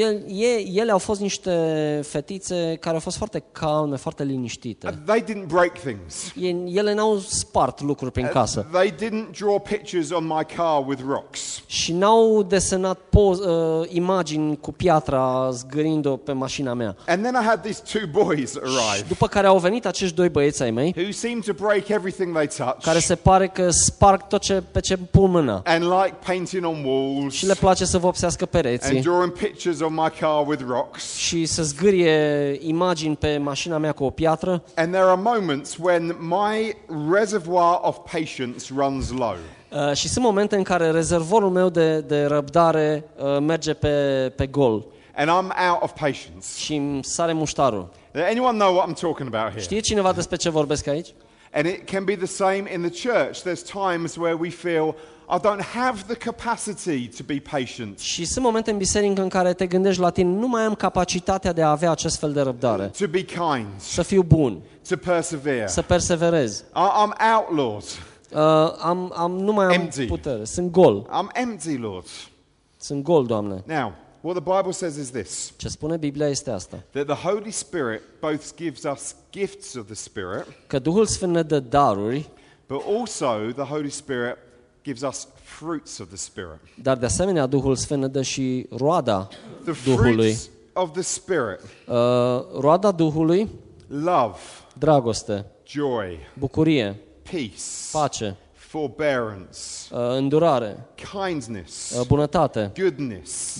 Speaker 2: Ele au fost niște fetițe care au fost foarte calme, foarte liniștite.
Speaker 1: They didn't break things.
Speaker 2: Ele n-au spart lucruri prin casă
Speaker 1: They didn't draw pictures on my car with rocks.
Speaker 2: și n-au desenat imagini cu piatra zgârind-o pe mașina mea.
Speaker 1: And then I had these two boys arrive
Speaker 2: După care au venit acești doi băieți ai mei,
Speaker 1: who seemed to break everything they
Speaker 2: care
Speaker 1: touch
Speaker 2: se pare că sparg tot pe ce pun mâna
Speaker 1: and like painting on walls
Speaker 2: și le place să vopsească
Speaker 1: and
Speaker 2: pereții
Speaker 1: drawing pictures on my car with rocks.
Speaker 2: și să zgârie imagini pe mașina mea cu o piatră.
Speaker 1: And there are moments when my reservoir of patience runs low.
Speaker 2: Și sunt momente în care rezervorul meu de răbdare merge pe gol
Speaker 1: And I'm out of patience.
Speaker 2: și îmi sare muștarul.
Speaker 1: Anyone know what I'm talking about here?
Speaker 2: Știe cineva despre ce vorbesc aici?
Speaker 1: And it can be the same in the church. There's times where we feel, I don't have the capacity to be patient,
Speaker 2: Și sunt momente în biserică în care te gândești la tine, nu mai am capacitatea de a avea acest fel de răbdare,
Speaker 1: to be kind,
Speaker 2: să fiu bun,
Speaker 1: to persevere.
Speaker 2: să perseverez.
Speaker 1: I'm out, Lord.
Speaker 2: Nu mai am
Speaker 1: Empty.
Speaker 2: putere, sunt gol,
Speaker 1: I'm empty, Lord.
Speaker 2: sunt gol, Doamne.
Speaker 1: Now, what the Bible says is this,
Speaker 2: Ce spune Biblia este asta,
Speaker 1: that the Holy Spirit both gives us gifts of the Spirit,
Speaker 2: că Duhul Sfânt ne dă daruri,
Speaker 1: but also the Holy Spirit gives us fruits of the Spirit.
Speaker 2: dar de asemenea Duhul Sfânt ne dă și roada
Speaker 1: The
Speaker 2: Duhului.
Speaker 1: fruits of the Spirit,
Speaker 2: Roada Duhului,
Speaker 1: love,
Speaker 2: dragoste,
Speaker 1: joy,
Speaker 2: bucurie,
Speaker 1: peace,
Speaker 2: pace,
Speaker 1: forbearance,
Speaker 2: îndurare,
Speaker 1: kindness,
Speaker 2: bunătate,
Speaker 1: goodness,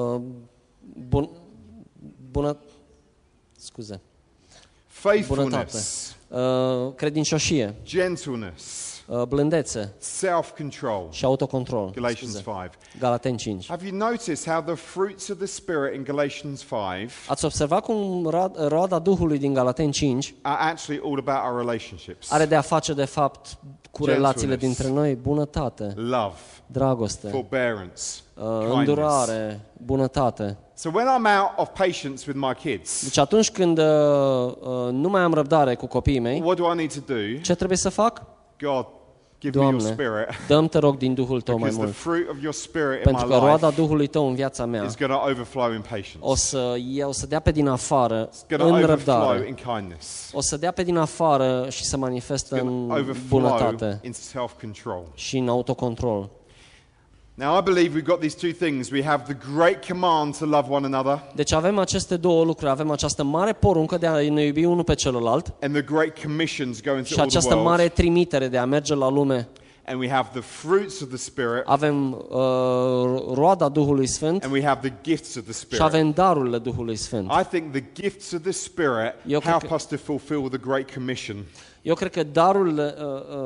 Speaker 2: bun, bună, scuze,
Speaker 1: faithfulness,
Speaker 2: credincioșie,
Speaker 1: gentleness,
Speaker 2: blândețe
Speaker 1: self-control.
Speaker 2: și autocontrol.
Speaker 1: Galatians
Speaker 2: Scuze.
Speaker 1: 5.
Speaker 2: Galateni 5.
Speaker 1: Have you noticed how the fruits of the Spirit in Galatians 5
Speaker 2: Ați observat cum roada Duhului din Galateni 5
Speaker 1: are actually all about our relationships?
Speaker 2: are de a face de fapt cu relațiile
Speaker 1: Gentleness.
Speaker 2: dintre noi, bunătate,
Speaker 1: Love,
Speaker 2: dragoste,
Speaker 1: forbearance, kindness.
Speaker 2: îndurare, bunătate.
Speaker 1: So when I'm out of patience with my kids,
Speaker 2: Deci atunci când nu mai am răbdare cu copiii mei,
Speaker 1: what do I need to do?
Speaker 2: ce trebuie să fac?
Speaker 1: God, give me your
Speaker 2: Doamne,
Speaker 1: Spirit,
Speaker 2: dă-mi, te rog, din Duhul Tău mai
Speaker 1: because the
Speaker 2: mult.
Speaker 1: fruit of your Spirit in
Speaker 2: Pentru
Speaker 1: my
Speaker 2: că roada
Speaker 1: life
Speaker 2: Duhului Tău în viața mea
Speaker 1: is going to overflow in patience.
Speaker 2: o să dea pe din afară
Speaker 1: It's going to
Speaker 2: în
Speaker 1: overflow
Speaker 2: răbdare.
Speaker 1: in kindness.
Speaker 2: O să dea pe din afară și să manifestă
Speaker 1: It's going to
Speaker 2: în
Speaker 1: overflow
Speaker 2: bunătate
Speaker 1: in self-control.
Speaker 2: și în autocontrol.
Speaker 1: Now, I believe we've got these two things. We have the great command to love one another
Speaker 2: Deci avem aceste două lucruri. Avem această mare poruncă de a ne iubi unul pe celălalt
Speaker 1: and the great commission to go into
Speaker 2: și
Speaker 1: all the
Speaker 2: această
Speaker 1: world.
Speaker 2: mare trimitere de a merge la lume.
Speaker 1: And we have the fruits of the Spirit
Speaker 2: Avem roada Duhului Sfânt
Speaker 1: and we have the gifts of the
Speaker 2: și
Speaker 1: Spirit.
Speaker 2: avem darurile Duhului Sfânt.
Speaker 1: I think the gifts of the Spirit
Speaker 2: Eu cred
Speaker 1: help
Speaker 2: că-
Speaker 1: us to fulfill the great commission.
Speaker 2: Eu cred că darurile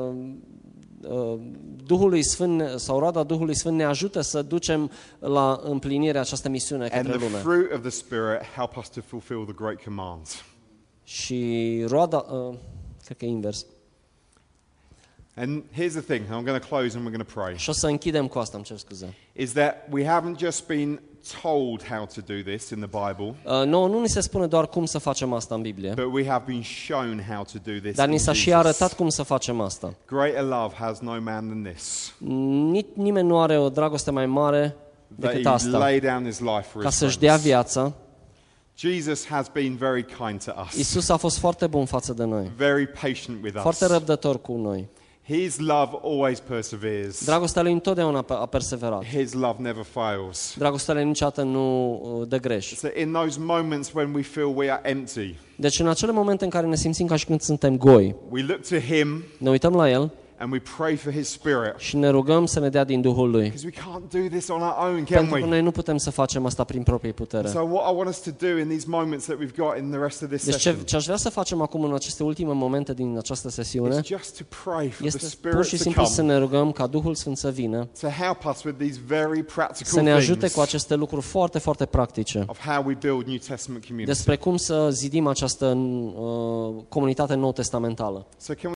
Speaker 2: Duhului Sfânt sau roada Duhului Sfânt ne ajută să ducem la împlinirea această misiune
Speaker 1: And
Speaker 2: către
Speaker 1: the
Speaker 2: lume.
Speaker 1: fruit of the Spirit help us to fulfill the great command.
Speaker 2: Și roada, cred că e invers.
Speaker 1: And here's the thing, I'm going to close and we're going to pray,
Speaker 2: Și o să închidem cu asta, îmi cer scuze.
Speaker 1: is that we haven't just been told how to do this in the Bible,
Speaker 2: Nu ni se spune doar cum să facem asta în Biblie,
Speaker 1: but we have been shown how to do this
Speaker 2: dar
Speaker 1: in
Speaker 2: ni s-a și
Speaker 1: Jesus.
Speaker 2: arătat cum să facem asta.
Speaker 1: Greater love has no man than this,
Speaker 2: Nimeni nu are o dragoste mai mare
Speaker 1: that
Speaker 2: decât
Speaker 1: he
Speaker 2: asta,
Speaker 1: laid down his life for
Speaker 2: ca
Speaker 1: his
Speaker 2: să-și dea
Speaker 1: friends.
Speaker 2: viața.
Speaker 1: Jesus has been very kind to us,
Speaker 2: Iisus a fost foarte bun față de noi,
Speaker 1: very patient with
Speaker 2: foarte
Speaker 1: us.
Speaker 2: răbdător cu noi.
Speaker 1: His love always perseveres.
Speaker 2: Dragostea lui întotdeauna a perseverat.
Speaker 1: His love never fails.
Speaker 2: Dragostea lui niciodată nu dă greș.
Speaker 1: So in those moments when we feel we are empty,
Speaker 2: Deci în acele momente în care ne simțim ca și când suntem goi,
Speaker 1: we look to him
Speaker 2: ne uităm la El
Speaker 1: and we pray for his spirit.
Speaker 2: și ne rugăm să ne dea din Duhul Lui.
Speaker 1: Because we can't do this on our own, can
Speaker 2: Pentru că
Speaker 1: we?
Speaker 2: noi nu putem să facem asta prin proprie putere.
Speaker 1: So what I want us to do in these moments that we've got in the rest of this
Speaker 2: Deci
Speaker 1: session
Speaker 2: ce aș vrea să facem acum în aceste ultime momente din această sesiune
Speaker 1: is just to pray for the
Speaker 2: este
Speaker 1: Spirit
Speaker 2: pur și
Speaker 1: to
Speaker 2: simplu să
Speaker 1: come,
Speaker 2: ne rugăm ca Duhul Sfânt să vină,
Speaker 1: to help us with these very
Speaker 2: să
Speaker 1: practical
Speaker 2: ne ajute
Speaker 1: things
Speaker 2: cu aceste lucruri foarte, foarte practice
Speaker 1: of how we build New Testament community.
Speaker 2: despre cum să zidim această comunitate nou-testamentală.
Speaker 1: So can